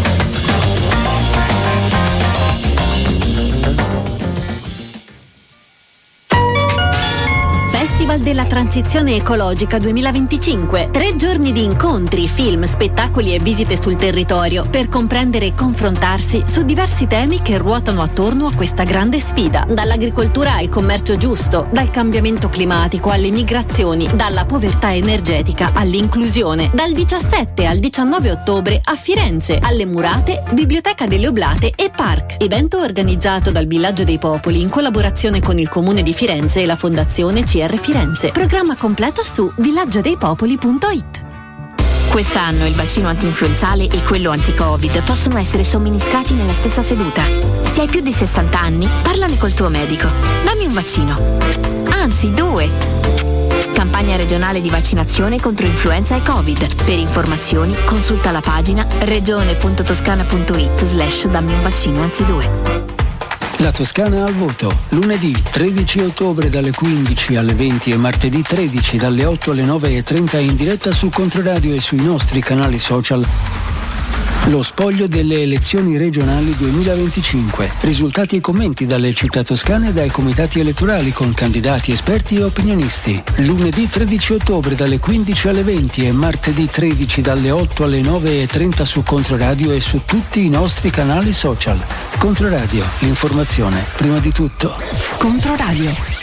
Festival della Transizione Ecologica duemilaventicinque. Tre giorni di incontri, film, spettacoli e visite sul territorio per comprendere e confrontarsi su diversi temi che ruotano attorno a questa grande sfida. Dall'agricoltura al commercio giusto, dal cambiamento climatico alle migrazioni, dalla povertà energetica all'inclusione. Dal diciassette al diciannove ottobre a Firenze, alle Murate, Biblioteca delle Oblate e Park. Evento organizzato dal Villaggio dei Popoli in collaborazione con il Comune di Firenze e la Fondazione C R Firenze. Programma completo su villaggiodeipopoli punto it. Quest'anno il vaccino antinfluenzale e quello anti-Covid possono essere somministrati nella stessa seduta. Se hai più di sessanta anni, parlane col tuo medico. Dammi un vaccino. Anzi, due. Campagna regionale di vaccinazione contro influenza e Covid. Per informazioni consulta la pagina regione punto toscana punto it slash dammi un vaccino anzi due. La Toscana al voto, lunedì tredici ottobre dalle quindici alle venti e martedì tredici dalle otto alle nove e trenta in diretta su Controradio e sui nostri canali social. Lo spoglio delle elezioni regionali duemilaventicinque. Risultati e commenti dalle città toscane e dai comitati elettorali con candidati, esperti e opinionisti. Lunedì tredici ottobre dalle quindici alle venti e martedì tredici dalle otto alle nove e trenta su Controradio e su tutti i nostri canali social. Controradio, l'informazione prima di tutto. Controradio.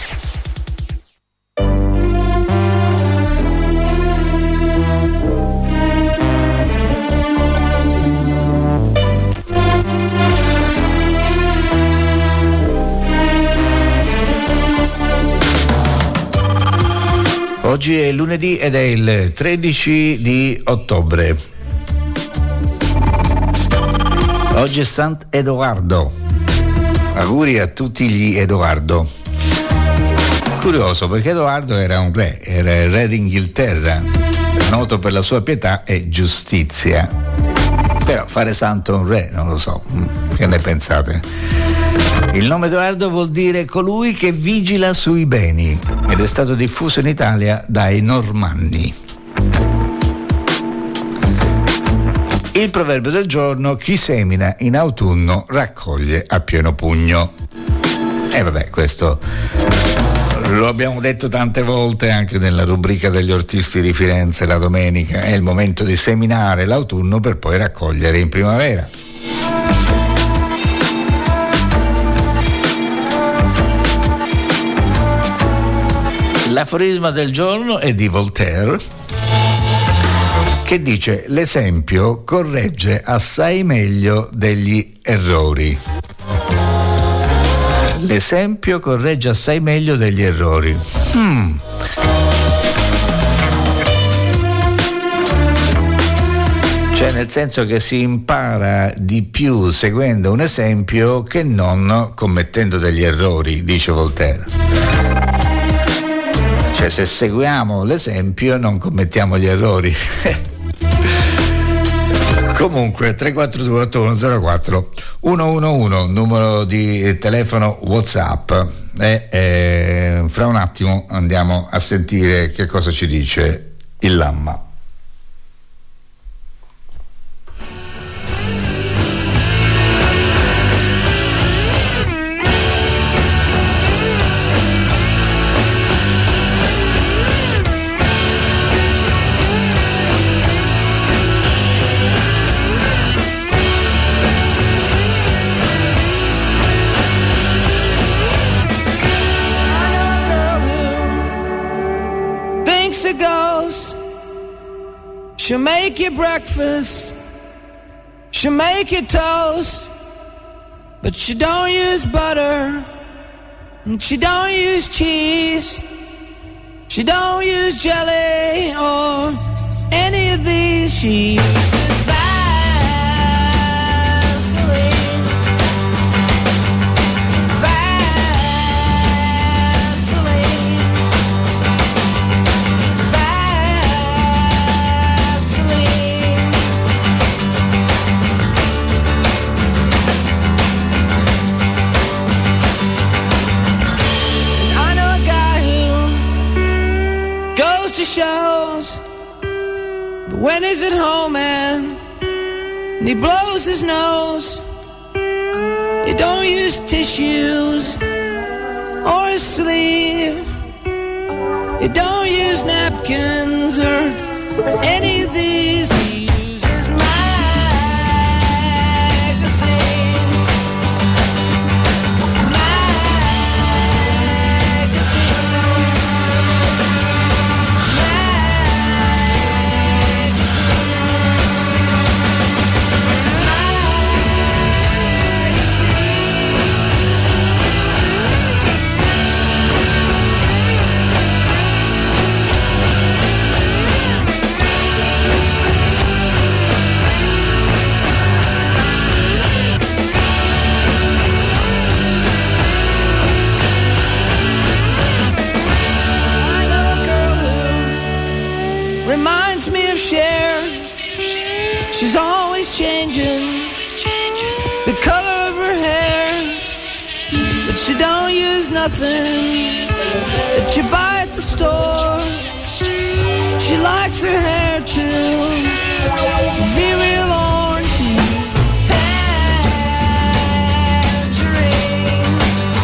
Oggi è lunedì ed è il tredici di ottobre. Oggi è Sant'Edoardo. Auguri a tutti gli Edoardo. Curioso, perché Edoardo era un re, era il re d'Inghilterra, noto per la sua pietà e giustizia. Però fare santo un re, non lo so, che ne pensate? Il nome Edoardo vuol dire colui che vigila sui beni ed è stato diffuso in Italia dai Normanni. Il proverbio del giorno: chi semina in autunno raccoglie a pieno pugno. E vabbè, questo lo abbiamo detto tante volte anche nella rubrica degli ortisti di Firenze la domenica. È il momento di seminare l'autunno per poi raccogliere in primavera. L'aforisma del giorno è di Voltaire, che dice: l'esempio corregge assai meglio degli errori. L'esempio corregge assai meglio degli errori. Hmm. Cioè, nel senso che si impara di più seguendo un esempio che non commettendo degli errori, dice Voltaire. Cioè, se seguiamo l'esempio non commettiamo gli errori. Comunque tre quattro due otto uno zero quattro uno uno uno, numero di telefono WhatsApp, e eh, fra un attimo andiamo a sentire che cosa ci dice il Lamma. She'll make you breakfast, she'll make you toast, but she don't use butter, and she don't use cheese, she don't use jelly or any of these. She uses Vaseline. Shows, but when he's at home and, and he blows his nose, he don't use tissues or a sleeve, he don't use napkins or any of these. He uses magazines, reminds me of Cher. She's always changing the color of her hair, but she don't use nothing that you buy at the store. She likes her hair to be real orange. She uses tangerines.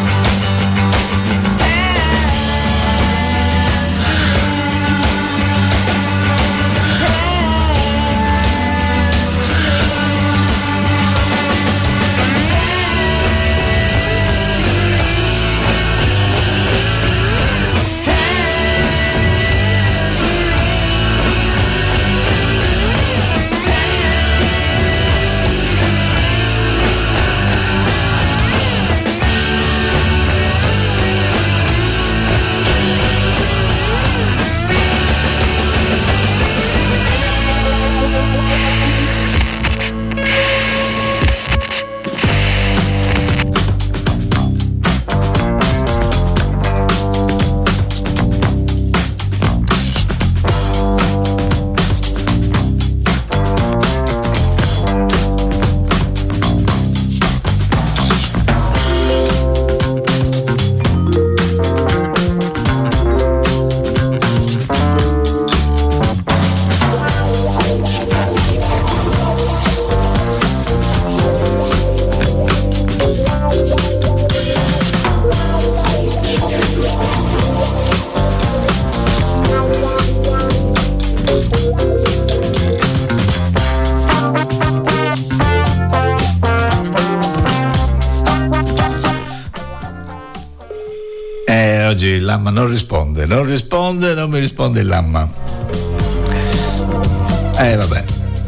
oggi il Lamma non risponde, non risponde, non mi risponde il Lamma. Eh vabbè.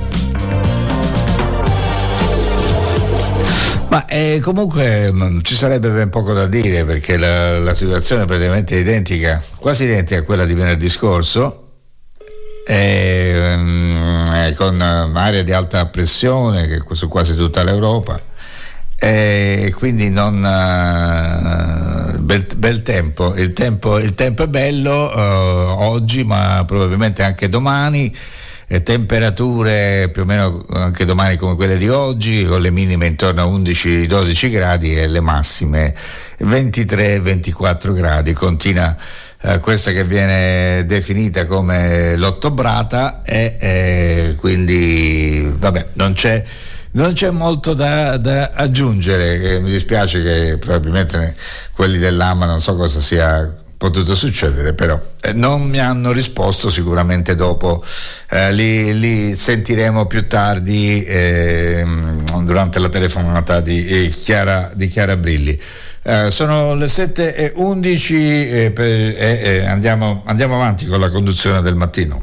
Ma eh, comunque mh, ci sarebbe ben poco da dire, perché la, la situazione è praticamente identica, quasi identica a quella di venerdì scorso, eh, mh, con area di alta pressione che su quasi tutta l'Europa, e eh, quindi non uh, bel, bel tempo. Il tempo il tempo è bello uh, oggi, ma probabilmente anche domani. E temperature più o meno anche domani come quelle di oggi, con le minime intorno a undici dodici gradi e le massime ventitré ventiquattro gradi. Continua eh, questa che viene definita come l'ottobrata, e eh, quindi vabbè, non c'è non c'è molto da, da aggiungere. Mi dispiace che probabilmente quelli dell'A M A non so cosa sia potuto succedere, però eh, non mi hanno risposto. Sicuramente dopo eh, li, li sentiremo più tardi eh, durante la telefonata di eh, Chiara, di Chiara Brilli. Eh, sono le sette e undici e eh, eh, eh, andiamo, andiamo avanti con la conduzione del mattino.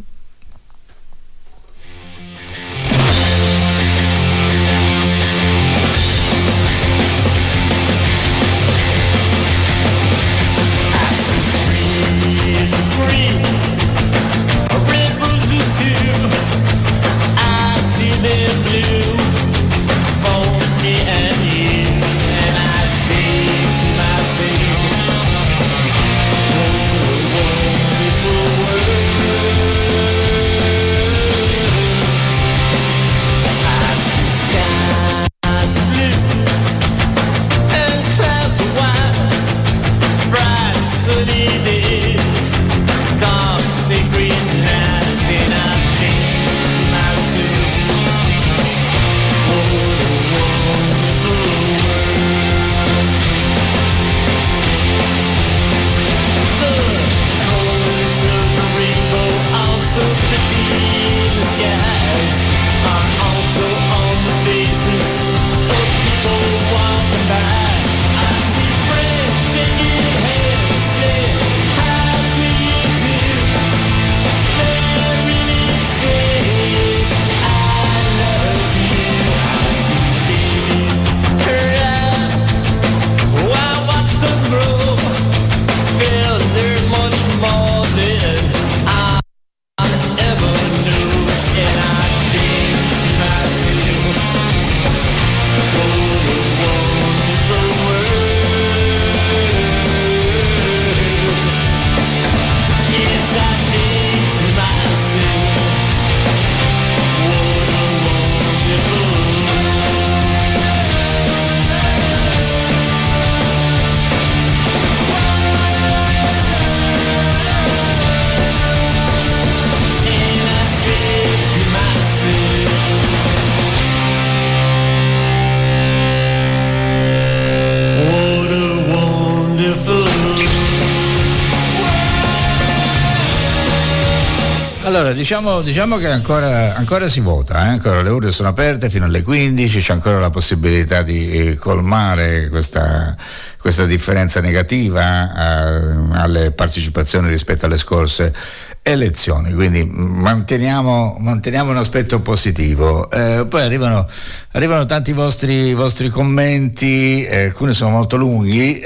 Allora, diciamo, diciamo che ancora, ancora si vota, eh? Ancora le urne sono aperte fino alle quindici, c'è ancora la possibilità di eh, colmare questa, questa differenza negativa eh, alle partecipazioni rispetto alle scorse elezioni, quindi manteniamo, manteniamo un aspetto positivo. Eh, poi arrivano, arrivano tanti vostri, vostri commenti, eh, alcuni sono molto lunghi,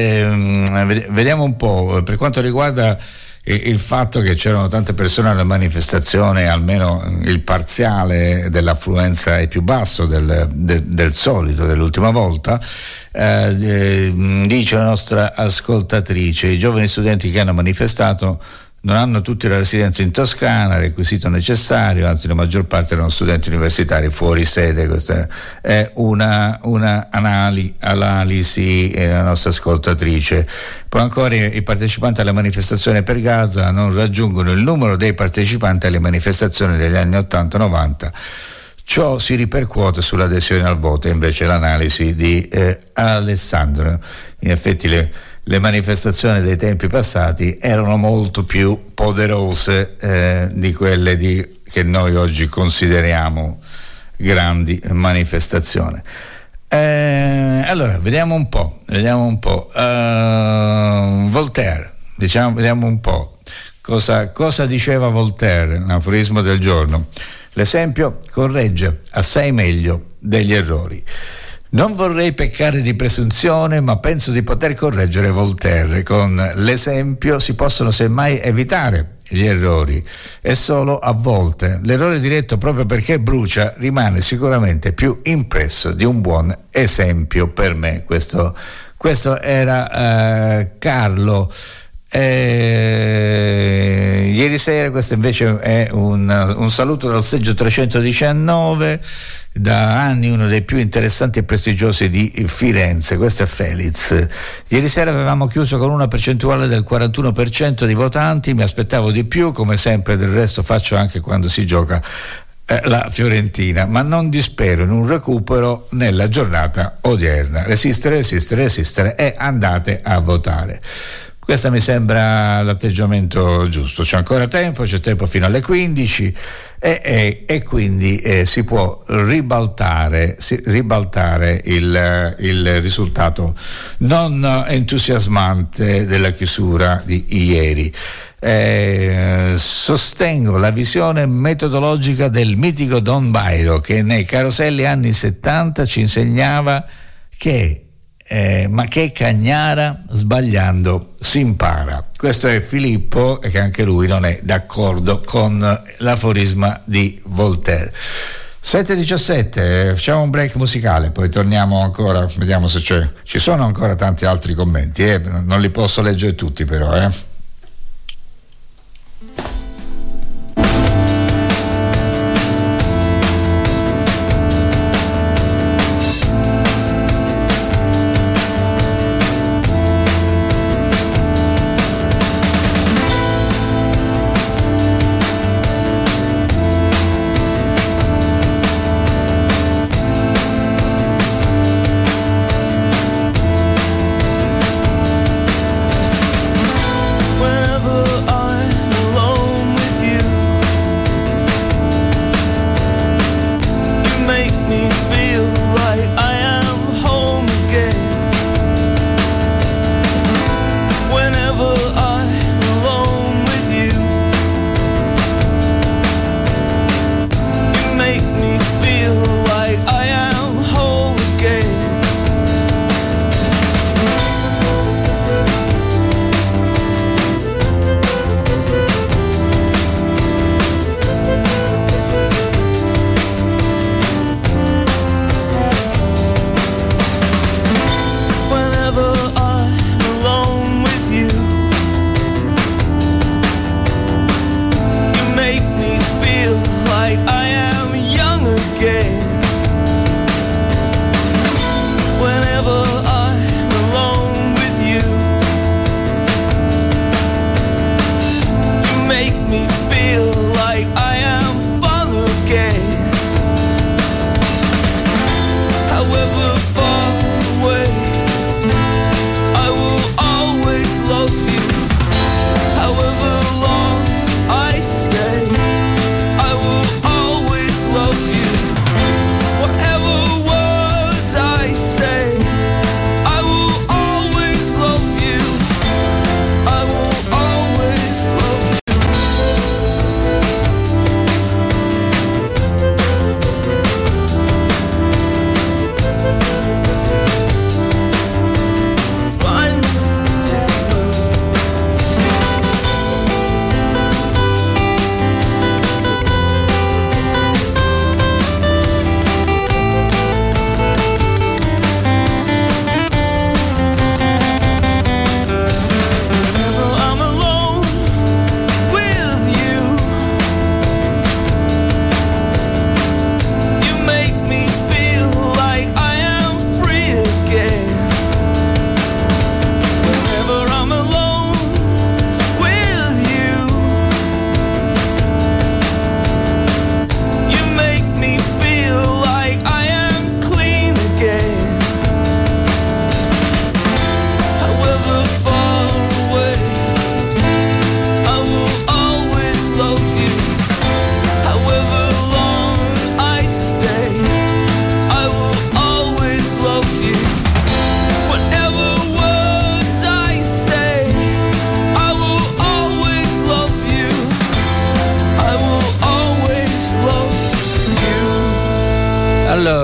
eh, vediamo un po' per quanto riguarda il fatto che c'erano tante persone alla manifestazione. Almeno il parziale dell'affluenza è più basso del, del, del solito, dell'ultima volta. Eh, eh, dice la nostra ascoltatrice: i giovani studenti che hanno manifestato non hanno tutti la residenza in Toscana, requisito necessario, anzi la maggior parte erano studenti universitari fuori sede. Questa è una, una anali, analisi della nostra ascoltatrice. Poi ancora i partecipanti alle manifestazioni per Gaza non raggiungono il numero dei partecipanti alle manifestazioni degli anni ottanta novanta. Ciò si ripercuote sull'adesione al voto. Invece l'analisi di eh, Alessandro. In effetti le Le manifestazioni dei tempi passati erano molto più poderose eh, di quelle di, che noi oggi consideriamo grandi manifestazioni. Eh, allora, vediamo un po', vediamo un po'. Uh, Voltaire, diciamo, vediamo un po'. cosa, cosa diceva Voltaire, l'aforismo del giorno. L'esempio corregge assai meglio degli errori. Non vorrei peccare di presunzione, ma penso di poter correggere Voltaire. Con l'esempio si possono semmai evitare gli errori, e solo a volte l'errore diretto, proprio perché brucia, rimane sicuramente più impresso di un buon esempio per me. Questo, questo era eh, Carlo. Eh, ieri sera, questo invece è un, un saluto dal seggio trecentodiciannove, da anni uno dei più interessanti e prestigiosi di Firenze. Questo è Feliz. Ieri sera avevamo chiuso con una percentuale del quarantuno per cento di votanti, mi aspettavo di più, come sempre del resto faccio anche quando si gioca eh, la Fiorentina, ma non dispero in un recupero nella giornata odierna. Resistere, resistere, resistere e andate a votare. Questo mi sembra l'atteggiamento giusto. C'è ancora tempo, c'è tempo fino alle quindici e, e, e quindi eh, si può ribaltare, si, ribaltare il, il risultato non entusiasmante della chiusura di ieri. Eh, sostengo la visione metodologica del mitico Don Bairo, che nei caroselli anni settanta ci insegnava che Eh, ma che cagnara, sbagliando si impara. Questo è Filippo, e che anche lui non è d'accordo con l'aforisma di Voltaire. sette e diciassette, facciamo un break musicale, poi torniamo ancora, vediamo se c'è, ci sono ancora tanti altri commenti, eh? Non li posso leggere tutti però, eh.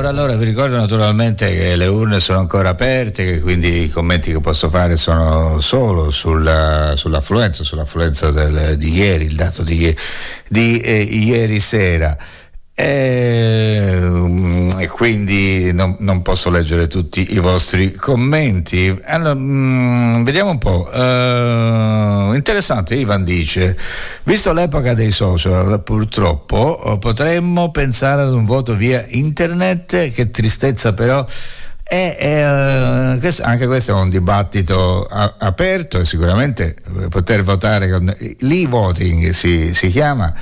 allora vi ricordo naturalmente che le urne sono ancora aperte, che quindi i commenti che posso fare sono solo sulla, sull'affluenza, sull'affluenza del, di ieri, il dato di, di eh, ieri sera. E, e quindi non, non posso leggere tutti i vostri commenti. Allora, mh, vediamo un po'. Uh, interessante, Ivan dice: visto l'epoca dei social, purtroppo potremmo pensare ad un voto via internet. Che tristezza, però. E, e, questo, anche questo è un dibattito a, aperto, e sicuramente poter votare con l'e-voting si, si chiama,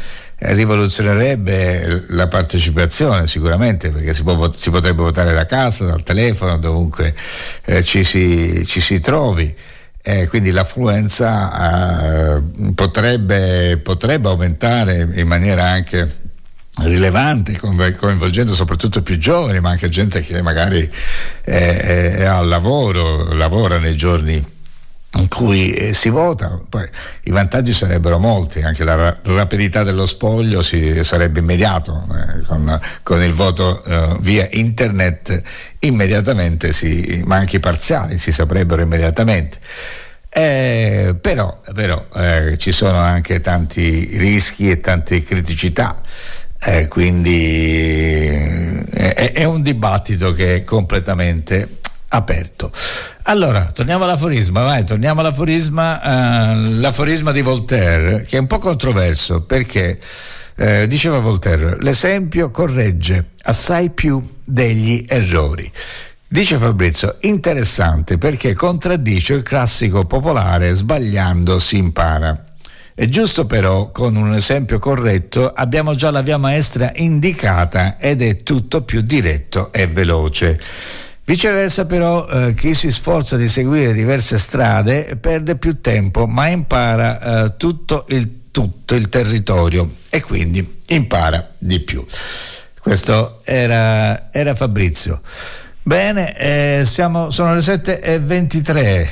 rivoluzionerebbe la partecipazione sicuramente, perché si, può, si potrebbe votare da casa, dal telefono, dovunque eh, ci, si, ci si trovi. Eh, quindi l'affluenza eh, potrebbe, potrebbe aumentare in maniera anche rilevante, coinvolgendo soprattutto più giovani, ma anche gente che magari è, è al lavoro, lavora nei giorni in cui eh, si vota. Poi i vantaggi sarebbero molti, anche la ra- rapidità dello spoglio si, sarebbe immediato, eh, con, con il voto eh, via internet immediatamente, si, ma anche i parziali si saprebbero immediatamente. Eh, però però eh, ci sono anche tanti rischi e tante criticità. Eh, quindi è, è un dibattito che è completamente aperto. Allora, torniamo all'aforisma, vai, torniamo all'aforisma, eh, l'aforisma di Voltaire, che è un po' controverso, perché eh, diceva Voltaire: l'esempio corregge assai più degli errori. Dice Fabrizio: interessante, perché contraddice il classico popolare sbagliando si impara. È giusto, però, con un esempio corretto abbiamo già la via maestra indicata ed è tutto più diretto e veloce. Viceversa, però, eh, chi si sforza di seguire diverse strade perde più tempo, ma impara eh, tutto, il, tutto il territorio e quindi impara di più. Questo era, era Fabrizio. Bene, eh, siamo, sono le sette e ventitré.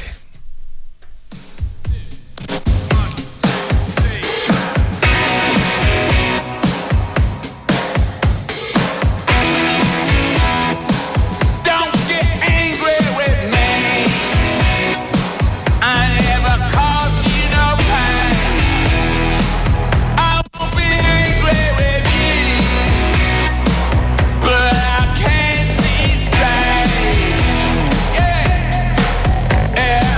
Yeah.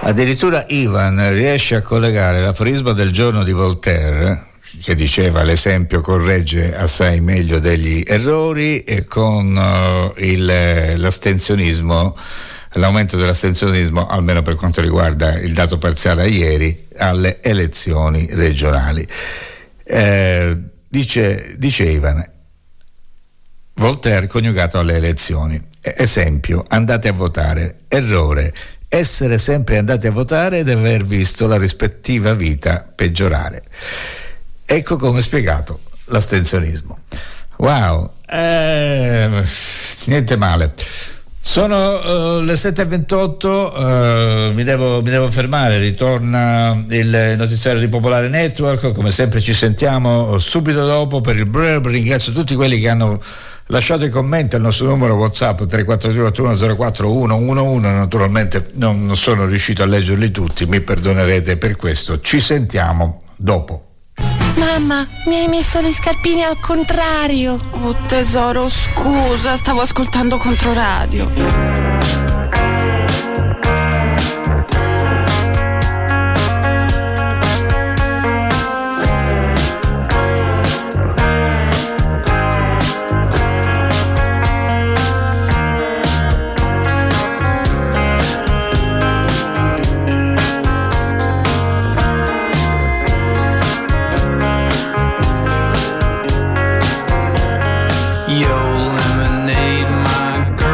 Addirittura Ivan riesce a collegare l'aforisma del giorno di Voltaire, che diceva l'esempio corregge assai meglio degli errori, e con uh, il, l'astensionismo, l'aumento dell'astensionismo, almeno per quanto riguarda il dato parziale a ieri, alle elezioni regionali. Eh, dice, dice Ivan, Voltaire coniugato alle elezioni. Esempio, andate a votare. Errore, essere sempre andati a votare ed aver visto la rispettiva vita peggiorare. Ecco come è spiegato l'astensionismo. Wow, eh, niente male. Sono uh, le sette e ventotto, uh, mi, devo, mi devo fermare, ritorna il notiziario di Popolare Network, come sempre ci sentiamo subito dopo per il blurb. Ringrazio tutti quelli che hanno lasciato i commenti al nostro numero WhatsApp tre quattro due otto uno zero quattro uno uno uno. Naturalmente non, non sono riuscito a leggerli tutti, mi perdonerete per questo. Ci sentiamo dopo. Mamma, mi hai messo le scarpine al contrario. Oh tesoro, scusa, stavo ascoltando Controradio.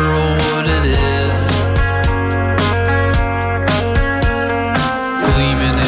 Gleaming